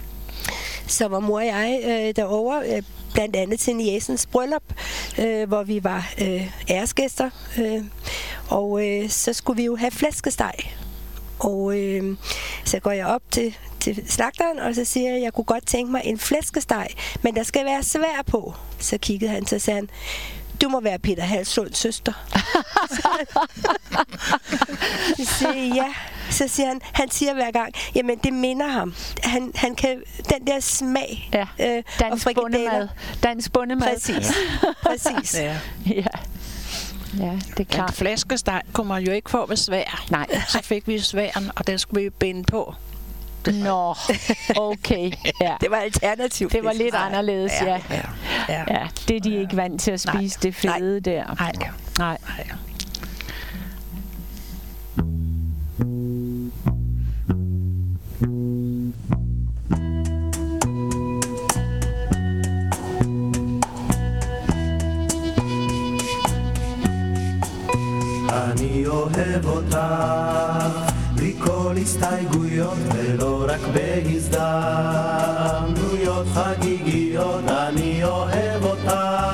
Så var mor og jeg øh, derovre, øh, blandt andet til niecens bryllup, øh, hvor vi var øh, æresgæster. Øh, og øh, så skulle vi jo have flæskesteg. Og øh, så går jeg op til, til slagteren, og så siger jeg, jeg kunne godt tænke mig en flæskesteg, men der skal være svær på. Så kiggede han, så sagde han, du må være Peter Halsunds søster. Så siger jeg, ja. Så siger han, han siger hver gang, jamen det minder ham. Han, han kan, den der smag. Ja. Øh, Dansk bondemad. Dansk bondemad. Præcis. Ja. Præcis. Ja. Ja. Ja, det er klart. En flæskesteg kunne man jo ikke få med svær. Nej. Så fik vi sværen, og den skulle vi binde på. Nå, okay. Ja. Det var alternativt. Det var lidt anderledes, ja. Ja. Ja. Ja, det er de ikke vant til at spise, Nej. det fede der. Nej. Nej. Nej. אני אוהב אותך בלי כל הסתייגויות ולא רק בהזדמנויות חגיגיות. אני אוהב אותך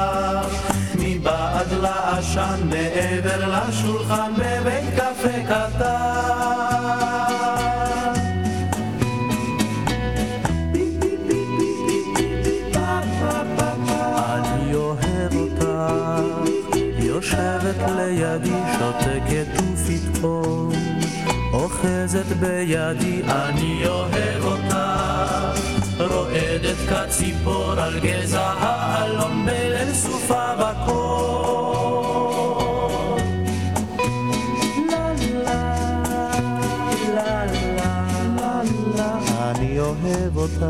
מבעד לעשן מעבר לשולחן בבית קפה קטן. אני אוהב אותך יושבת לידי שותקת ופתאום אוחזת בידי. אני אוהב אותך רועדת כציפור על גזע האלון בליל סופה בקור. לה לה לה לה לה אני אוהב אותך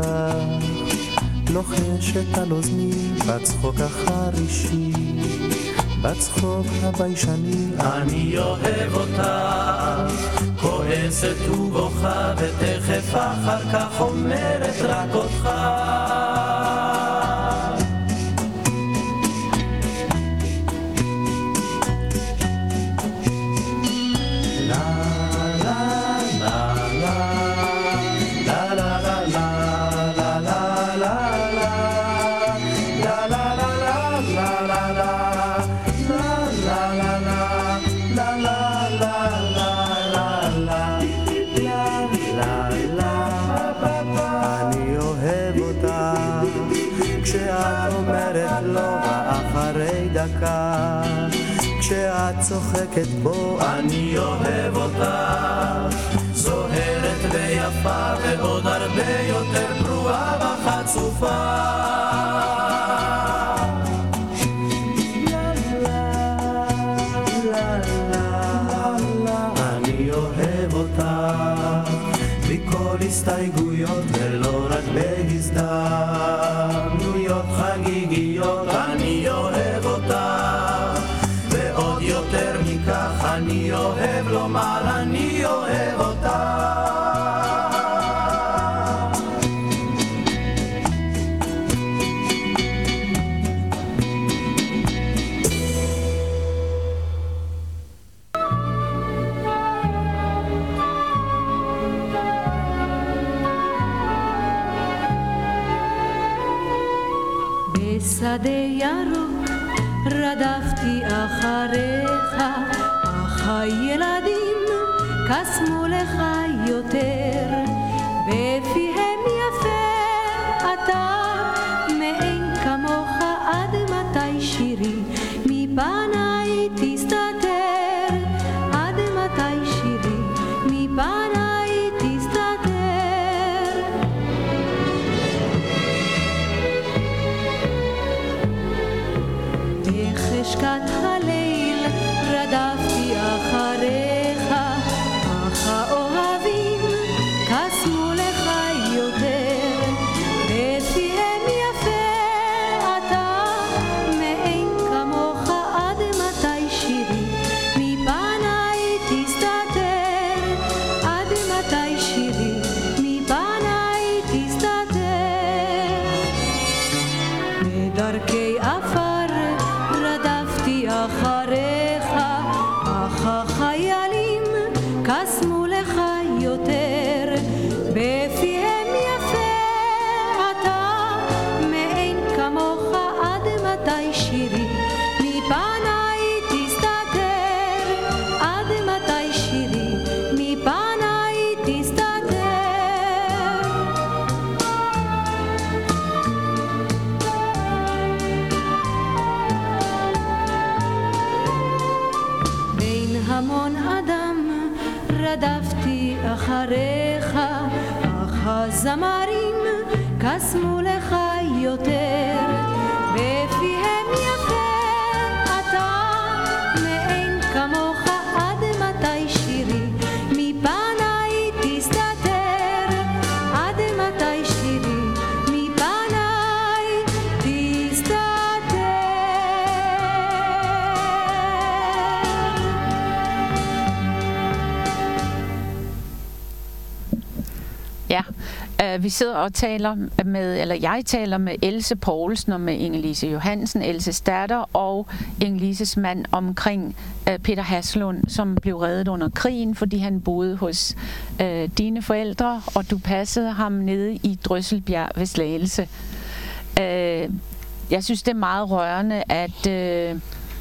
לוחשת על אוזני בצחוק החרישי בצחוק הביישני. אני אוהב אותך כועסת ובוכה ותכף אחר כך אומרת רק אותך. כשאת צוחקת בו אני אוהב אותך זוהרת ויפה ועוד הרבה יותר פרועה וחצופה. אני אוהב אותך בכל הסתייגויות ולא רק בהזדמנויות חגיגיות. אני אוהב אותך ועוד יותר מכך אני אוהב לומר אני אוהב אותך. בשדה ירוק רדפתי אחריך, אך הילדים קסמו לך יותר, בפיהם יפה אתה מאין כמוך. עד מתי שירי מפניי תסתתר? עד מתי שירי מפניי תסתתר? בחשכת הליל רדפתי אחריך, אך האוהבים קסמו לך יותר, בפיהם יפה אתה מאין כמוך. עד מתי שירי מפניי תסתתר? עד מתי שירי מפניי תסתתר? בדרכי עפר רדפתי אחריך, אך החיילים קסמו לך יותר, בפיהם יפה אתה מאין כמוך. עד מתי שירי מפניי תסתתר? עד מתי שירי מפניי תסתתר? בין המון אדם רדפתי אחריך, אך הזמרים קסמו לך יותר, בפיהם יפה אתה מאין כמוך. עד מתי שירי מפניי תסתתר? עד מתי שירי מפניי תסתתר? Ja, Uh, vi sidder og taler med, eller jeg taler med Else Poulsen og med Inge-Lise Johansen, Elses datter, og Inge-Lises mand omkring uh, Peter Haslund, som blev reddet under krigen, fordi han boede hos uh, dine forældre, og du passede ham nede i Drøsselbjerg ved Slagelse. Uh, jeg synes, det er meget rørende, at... Uh,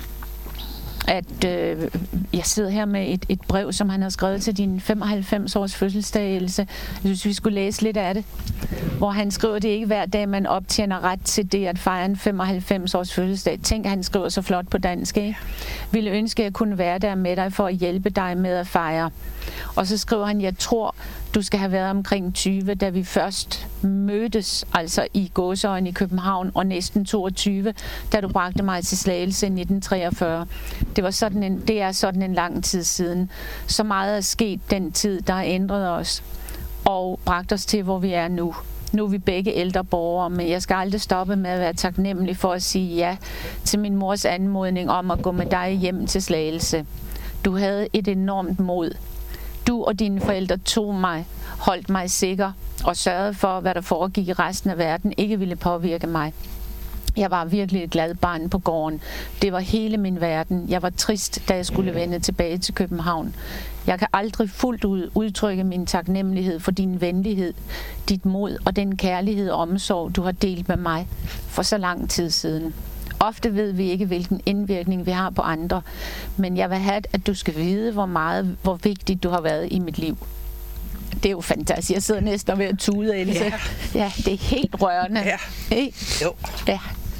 at øh, jeg sidder her med et, et brev, som han har skrevet til din femoghalvfems års fødselsdag, Else. Jeg synes, vi skulle læse lidt af det. Hvor han skriver, det er ikke hver dag, man optjener ret til det at fejre en femoghalvfems års fødselsdag. Tænk, at han skriver så flot på dansk, ikke? Ville ønske, at jeg kunne være der med dig for at hjælpe dig med at fejre. Og så skriver han, jeg tror, du skal have været omkring tyve, da vi først mødtes, altså i Gåseøjne i København, og næsten toogtyve, da du bragte mig til Slagelse i nitten treogfyrre. Det, var sådan en, det er sådan en lang tid siden. Så meget er sket den tid, der har ændret os og bragt os til, hvor vi er nu. Nu er vi begge ældre borgere, men jeg skal aldrig stoppe med at være taknemmelig for at sige ja til min mors anmodning om at gå med dig hjem til Slagelse. Du havde et enormt mod. Du og dine forældre tog mig, holdt mig sikker og sørgede for, hvad der foregik i resten af verden, ikke ville påvirke mig. Jeg var virkelig et glad barn på gården. Det var hele min verden. Jeg var trist, da jeg skulle vende tilbage til København. Jeg kan aldrig fuldt ud udtrykke min taknemmelighed for din venlighed, dit mod og den kærlighed og omsorg, du har delt med mig for så lang tid siden. Ofte ved vi ikke, hvilken indvirkning vi har på andre, men jeg vil have, at du skal vide, hvor meget, hvor vigtigt du har været i mit liv. Det er jo fantastisk. Jeg sidder næsten og ved at tude, Else. Ja. Ja, det er helt rørende. Ja. Hey? Jo. Ja.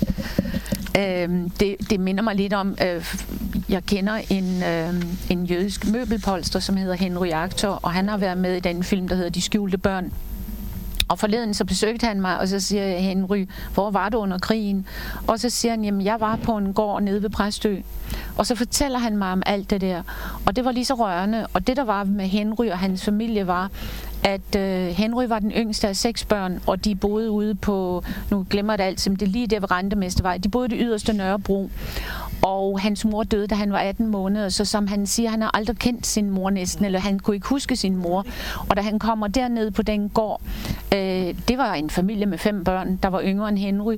Øhm, det, det minder mig lidt om, øh, jeg kender en, øh, en jødisk møbelpolster, som hedder Henry Actor, og han har været med i den film, der hedder De skjulte børn. Og forleden så besøgte han mig, og så siger jeg, Henry, hvor var du under krigen? Og så siger han, jamen jeg var på en gård nede ved Præstø. Og så fortæller han mig om alt det der. Og det var lige så rørende. Og det der var med Henry og hans familie var, at øh, Henry var den yngste af seks børn, og de boede ude på, nu glemmer jeg det altid, men det er lige der ved Rentemestervej, de boede i det yderste Nørrebro. Og hans mor døde, da han var atten måneder, så som han siger, han har aldrig kendt sin mor næsten, eller han kunne ikke huske sin mor. Og da han kommer derned på den gård, øh, det var en familie med fem børn, der var yngre end Henry,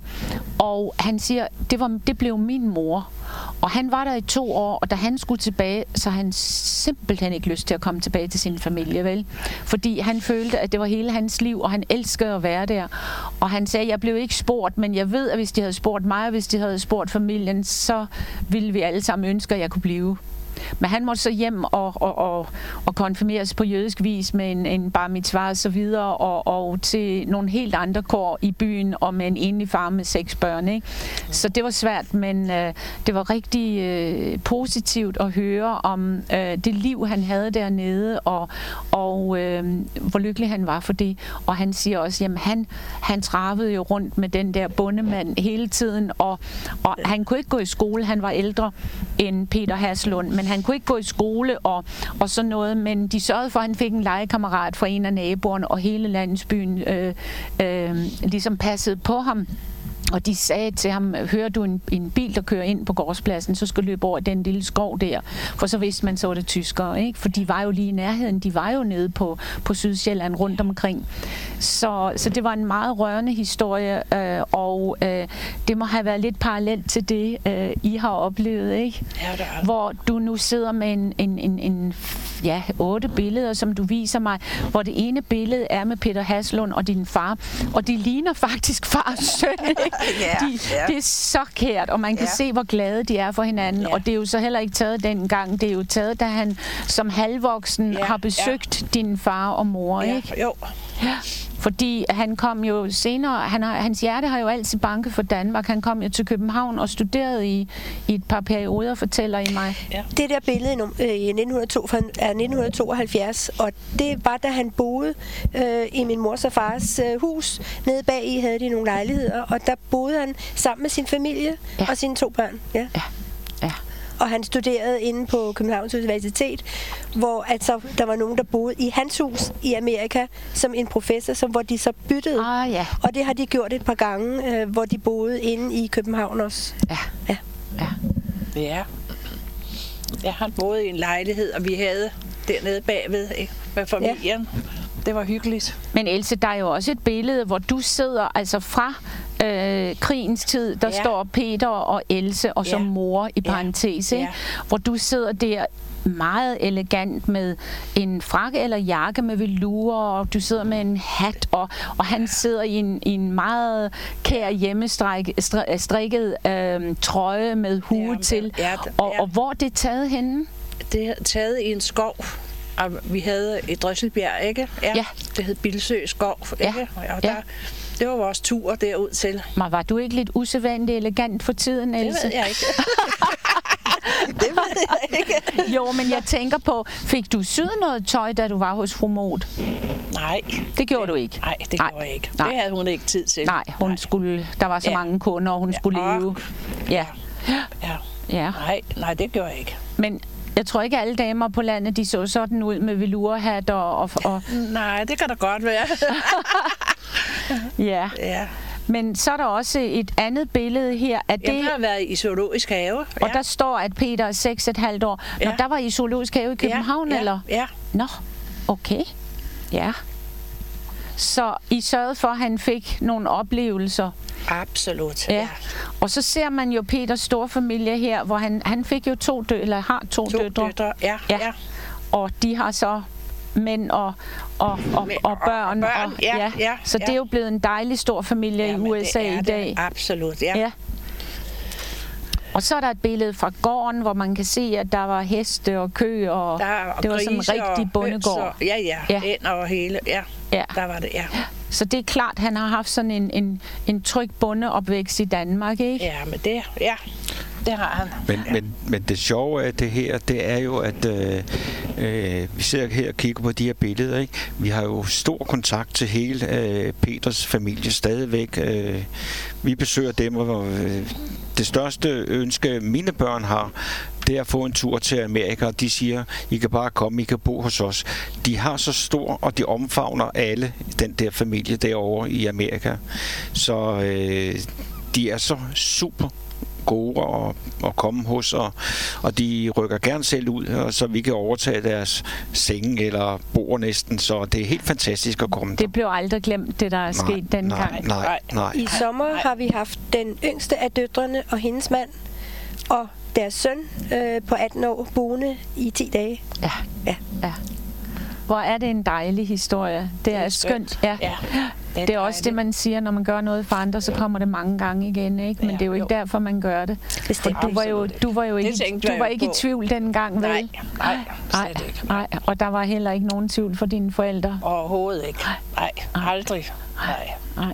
og han siger, det, var, det blev min mor. Og han var der i to år, og da han skulle tilbage, så han simpelthen ikke lyst til at komme tilbage til sin familie, vel? Fordi han følte, at det var hele hans liv, og han elskede at være der. Og han sagde, jeg blev ikke spurgt, men jeg ved, at hvis de havde spurgt mig, og hvis de havde spurgt familien, så ville vi alle sammen ønske, at jeg kunne blive. Men han måtte så hjem og, og, og, og konfirmeres på jødisk vis med en, en bar mitzvah og så videre, og, og til nogle helt andre kår i byen, og med en enlig far med seks børn, ikke? Så det var svært, men øh, det var rigtig øh, positivt at høre om øh, det liv, han havde dernede, og, og øh, hvor lykkelig han var for det. Og han siger også, jamen han, han travede jo rundt med den der bondemand hele tiden, og, og han kunne ikke gå i skole, han var ældre end Peter Haslund, men han kunne ikke gå i skole og, og sådan noget, men de sørgede for, at han fik en legekammerat fra en af naboerne, og hele landsbyen øh, øh, ligesom passede på ham. Og de sagde til ham, hører du en, en bil, der kører ind på gårdspladsen, så skal du løbe over den lille skov der. For så vidste man, så var det tyskere, ikke? For de var jo lige i nærheden, de var jo nede på, på Sydsjælland rundt omkring. Så, så det var en meget rørende historie, øh, og øh, det må have været lidt parallelt til det, øh, I har oplevet, ikke? Ja, det er. Hvor du nu sidder med en, en, en, en ja, otte billeder, som du viser mig, hvor det ene billede er med Peter Haslund og din far, og de ligner faktisk far og søn, ikke? De, yeah. Det er så kært, og man kan yeah. se, hvor glade de er for hinanden. Yeah. Og det er jo så heller ikke taget dengang. Det er jo taget, da han som halvvoksen yeah. har besøgt yeah. din far og mor, yeah. ikke? Jo. Ja. Fordi han kom jo senere, han har, hans hjerte har jo altid banket for Danmark. Han kom jo til København og studerede i, i et par perioder, fortæller I mig. Ja. Det der billede i nitten hundrede og to, er nitten tooghalvfjerds, og det var, da han boede øh, i min mors og fars øh, hus. Nede bag i havde de nogle lejligheder, og der boede han sammen med sin familie ja. og sine to børn. Ja. Ja. Ja. Og han studerede inde på Københavns Universitet, hvor altså, der var nogen, der boede i hans hus i Amerika som en professor, som, hvor de så byttede. Ah, ja. Og det har de gjort et par gange, øh, hvor de boede inde i København også. Ja. Ja. Ja. Ja. Jeg har boet i en lejlighed, og vi havde dernede bagved, ikke, med familien. Ja. det var hyggeligt. Men Else, der er jo også et billede, hvor du sidder altså fra øh, krigens tid, der ja. står Peter og Else, og så ja. mor i parentes, ja. Ja. hvor du sidder der meget elegant med en frakke eller jakke med velour, og du sidder med en hat, og, og han sidder i en, i en meget kær hjemmestrikket øh, trøje med hue ja, til. Ja, ja. Og, og hvor er det taget henne? Det er taget i en skov. Og vi havde et Drøsselbjerg, ikke? Ja. ja. Det hed Bilsø Skov, ikke? Ja. Og der, ja. det var vores tur derud til. Men var du ikke lidt usædvanligt elegant for tiden, Else? Det ved jeg ikke. Det ved jeg ikke. Jo, men jeg tænker på, fik du syet noget tøj, da du var hos fru Moth? Nej. Det gjorde du ikke? Nej, det nej. gjorde jeg ikke. Nej. Det havde hun ikke tid til. Nej, hun nej. skulle, der var så ja. mange kunder, og hun ja. skulle leve. Ja. Ja. ja. Nej, nej, det gjorde jeg ikke. Men jeg tror ikke, alle damer på landet, de så sådan ud med velourhat og... og, og nej, det kan da godt være. ja. ja. Men så er der også et andet billede her. At det, jeg har været i Zoologisk Have. Og ja. der står, at Peter er seks et halvt år. Nå, ja. der var I Zoologisk Have i København, ja. Ja. eller? Ja. Nå, okay. Ja. Så I sørgede for, at han fik nogle oplevelser? Absolut, ja. ja. Og så ser man jo Peters store familie her, hvor han, han fik jo to dø, eller har to, to døtre. døtre. Ja, ja. ja. Og de har så mænd og, og, og, og børn. Og børn, og, ja, ja, ja. Så det er jo blevet en dejlig stor familie ja, i U S A i dag. Det, absolut, ja. ja. Og så er der et billede fra gården, hvor man kan se, at der var heste og køer, og der, og det var sådan en rigtig bondegård. Ja, ja, ja. Ænder og hele, ja. ja. Der var det, ja. Så det er klart, at han har haft sådan en, en, en tryg bondeopvækst i Danmark, ikke? Ja, men det, ja. Det har han. Men, ja. men, men det sjove af det her, det er jo, at øh, øh, vi sidder her og kigger på de her billeder, ikke? Vi har jo stor kontakt til hele øh, Peters familie stadigvæk. Øh, vi besøger dem, og øh, det største ønske, mine børn har, det er at få en tur til Amerika, og de siger, I kan bare komme, I kan bo hos os. De har så stor, og de omfavner alle den der familie derovre i Amerika. Så øh, de er så super gode at, at komme hos, og, og de rykker gerne selv ud, og så vi kan overtage deres senge eller bord næsten, så det er helt fantastisk at komme. Det blev aldrig glemt, det der er sket nej, den nej, gang. Nej, nej. I sommer nej. har vi haft den yngste af døtrene og hendes mand og deres søn øh, på atten år boende i ti dage. Ja. ja. ja. Hvor er det en dejlig historie. Det, det er, er skønt. skønt. Ja. Ja. Det er, det er også det, man siger, når man gør noget for andre, så kommer det mange gange igen, ikke? Men ja, det er jo ikke jo. derfor, man gør det. Bestemt. Du var jo, du var jo ikke, du var ikke i tvivl dengang, vel? Nej, nej, nej, nej. Og der var heller ikke nogen tvivl for dine forældre? Overhovedet ikke. Nej, aldrig. Nej. nej.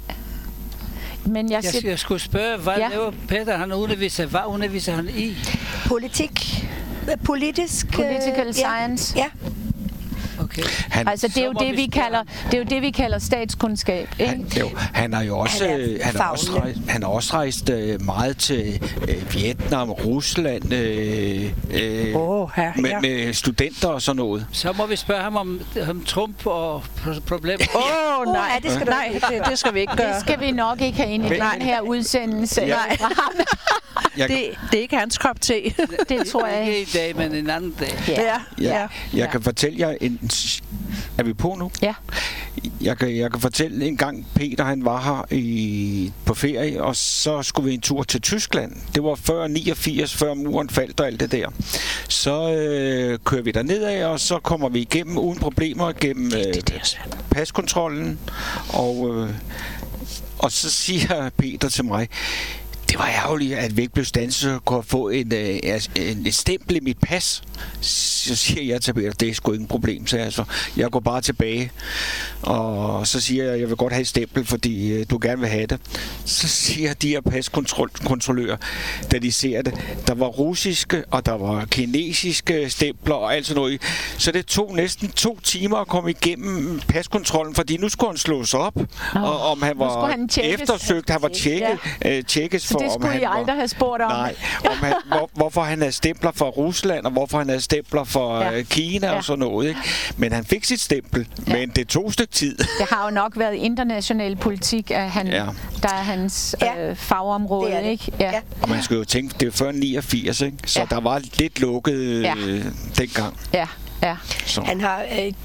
Men jeg, jeg, jeg skulle spørge, hvad ja. laver Peter, han underviser? Hvad underviser han i? Politik. Politisk. Political øh, science. Ja. Okay. Han, altså det er jo det vi kalder det er jo det vi kalder statskundskab, ikke? Han, jo, han har jo også han er, han er også rejst, han har også rejst øh, meget til øh, Vietnam, Rusland øh, øh, oh, her, med, ja. med studenter og sådan noget. Så må vi spørge ham om, om Trump og problemer. Åh oh, nej, det skal, nej det, det skal vi ikke gøre. Det skal vi nok ikke have ind i den her udsendelse. Ja. Nej. det, det er ikke hans kop te. Det tror jeg ikke i dag, men en anden dag. Ja. Ja. Ja. Jeg ja. kan fortælle jer en. Er vi på nu? Ja. Jeg kan, jeg kan fortælle en gang, Peter han var her i, på ferie, og så skulle vi en tur til Tyskland. Det var før niogfirs, før muren faldt og alt det der. Så øh, kører vi der nedad, og så kommer vi igennem uden problemer gennem øh, paskontrollen. Og, øh, og så siger Peter til mig, det var ærgerligt, at vi ikke blev standset og kunne få en, en, en stempel i mit pas. Så siger jeg til Peter, det er sgu ikke en problem, så jeg, så jeg går bare tilbage. Og så siger jeg, jeg vil godt have et stempel, fordi du gerne vil have det. Så siger de her paskontrollører, da de ser det, der var russiske, og der var kinesiske stempler og alt sådan noget. Så det tog næsten to timer at komme igennem paskontrollen, fordi nu skulle han slås op, oh, og om han var han eftersøgt, han var tjekket, ja. øh, tjekkes for, det skulle I aldrig var, have spurgt om. Nej, om han, hvor, hvorfor han havde stempler for Rusland, og hvorfor han havde stempler for ja. Kina ja. og sådan noget. Ikke? Men han fik sit stempel, ja. men det tog et stykke tid. Det har jo nok været international politik, at han, ja. der er hans ja. øh, fagområde. Det det. Ikke? Ja. Ja. Og man skulle jo tænke, det var før niogfirs, ikke? Så ja. der var lidt lukket ja. øh, dengang. Ja, ja. Så. Han har... Øh,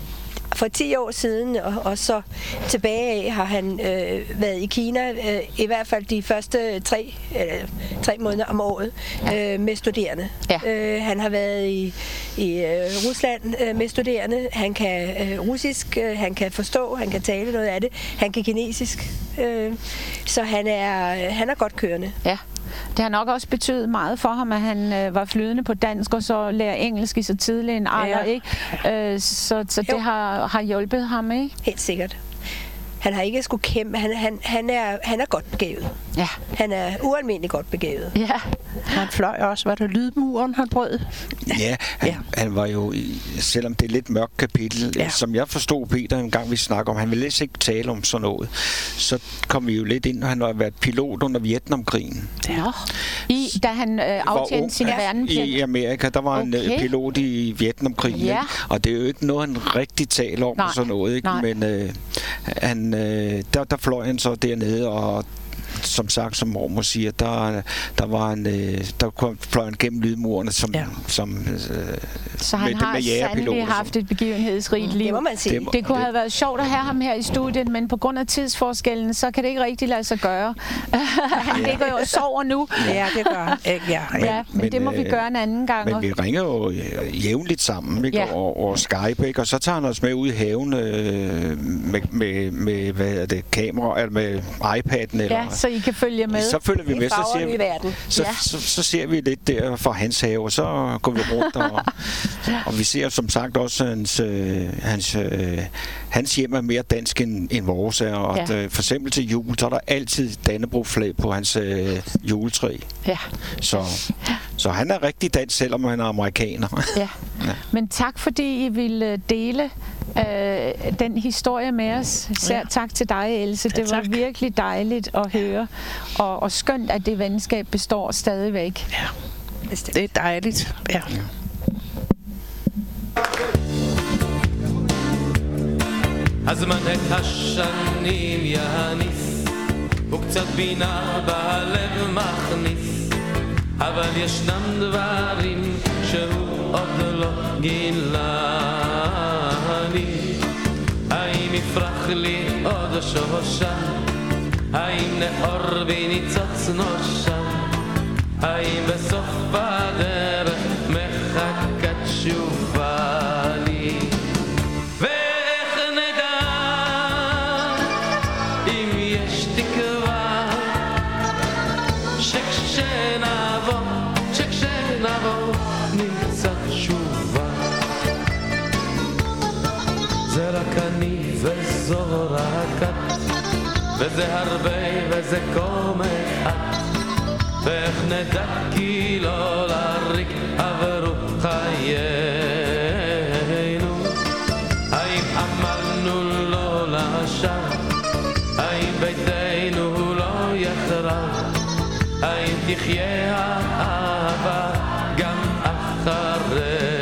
for ti år siden, og, og så tilbage af har han øh, været i Kina, øh, i hvert fald de første tre, øh, tre måneder om året, ja. øh, med studerende. Ja. Øh, han har været i, i øh, Rusland øh, med studerende. Han kan øh, russisk, øh, han kan forstå, han kan tale noget af det. Han kan kinesisk. Øh, så han er, han er godt kørende. Ja. Det har nok også betydet meget for ham, at han øh, var flydende på dansk, og så lærer engelsk i så tidlig en alder, ja. ikke? Øh, så så det har, har hjulpet ham, ikke? Helt sikkert. Han har ikke skulle kæmpe. Han, han, han, er, han er godt begavet. Ja. Han er ualmindeligt godt begavet. Ja. Han fløj også. Var det lydmuren, han brød? Ja, han, ja. han var jo, selvom det er lidt mørkt kapitel, ja. som jeg forstod Peter en gang vi snakker om, han ville læst ikke tale om sådan noget. Så kom vi jo lidt ind, og han har været pilot under Vietnamkrigen. Ja. I, da han øh, aftjente sin ja. værnepligt? I Amerika, der var okay. en pilot i Vietnamkrigen, ja. og det er jo ikke noget, han rigtig taler om Nej. sådan noget, ikke? Men øh, han, øh, der, der fløj han så dernede, og som sagt, som mormor siger, der, der var en, der kom fløjen gennem lydmurene, som, ja. som øh, så han med, har sandelig haft et begivenhedsrigt liv. Det må man sige. Det, må, det kunne det. have været sjovt at have ham her i studiet, men på grund af tidsforskellen, så kan det ikke rigtig lade sig gøre. Han ja. ligger jo og sover nu. Ja, det gør han. Ja, ja. ja, men, men det må øh, vi gøre en anden gang. Men vi ringer jo jævnligt sammen, ikke? Ja. Og, og Skype, ikke? Og så tager han os med ud i haven øh, med, med, med, hvad er det, kamera, eller med iPad'en. Eller, ja, så I kan følge med. Så følger vi med, så ser vi, så, ja. så, så, så ser vi lidt der fra hans have, og så går vi rundt, og, og vi ser som sagt også hans, øh, hans, øh, hans hjem er mere dansk end, end vores er, og ja. at, for eksempel til jul, så er der altid Dannebrog-flag på hans øh, juletræ. Ja. Så, så han er rigtig dansk, selvom han er amerikaner. Ja. Ja. Men tak, fordi I ville dele øh, den historie med os. Især ja. tak til dig, Else. Det ja, var virkelig dejligt at høre, og, og skønt, at det venskab består stadigvæk. Ja, det er dejligt. Ja. Ja. הזמן את השנים יניס, וקצת בינה בלב מכניס, אבל ישנם דברים שהוא עוד לא גילה לי. האם יפרח לי עוד שושה? האם נאור בי ניצוץ נושה? האם בסוף הדרך מחכה תשובה לי? זה רק אני וזו רק את, וזה הרבה וזה קום אחד, ואיך נדע כי לא להריק עברו חיינו. האם עמלנו לא לשווא? האם ביתנו לא יחרב? האם תחיה האהבה גם אחרינו?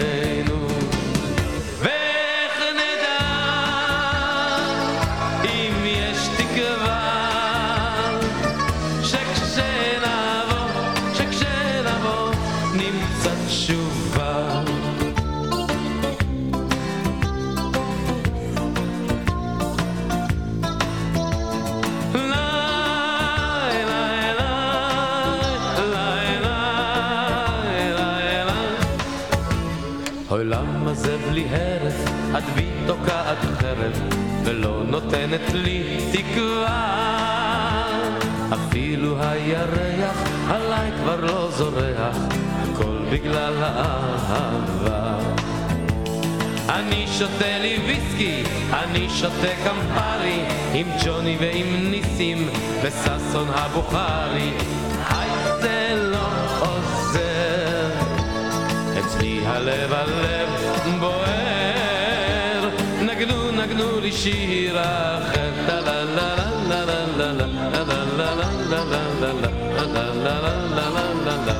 העולם הזה בלי הרף, את בי תוקעת חרב ולא נותנת לי תקווה. אפילו הירח עליי כבר לא זורח, הכל בגלל האהבה. אני שותה לי ויסקי, אני שותה קמפרי, עם ג'וני ועם ניסים וססון הבוכרי. היי זה לא עוזר, אצלי הלב הלב בוער. נגנו נגנו לי שיר אחר, לה לה לה לה לה לה לה לה לה לה לה לה לה לה לה לה.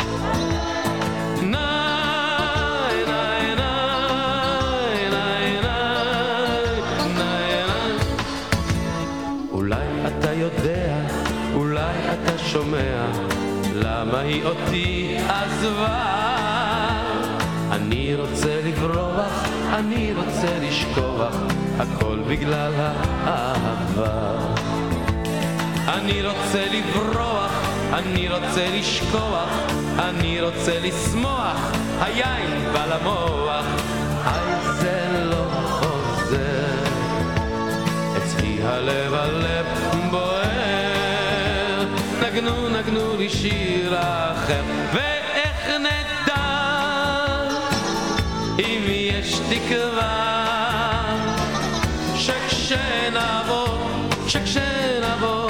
אולי אתה יודע, אולי אתה שומע, למה היא אותי עזבה. אני רוצה לברוח, אני רוצה לשכוח הכל בגלל האהבה. אני רוצה לברוח, אני רוצה לשכוח, אני רוצה לשמוח, היין בא למוח, היי זה לא חוזר, אצלי הלב הלב בוער, נגנו נגנו לי שיר אחר, ואיך נדע אם יש תקווה שכשנעבור, שכשנעבור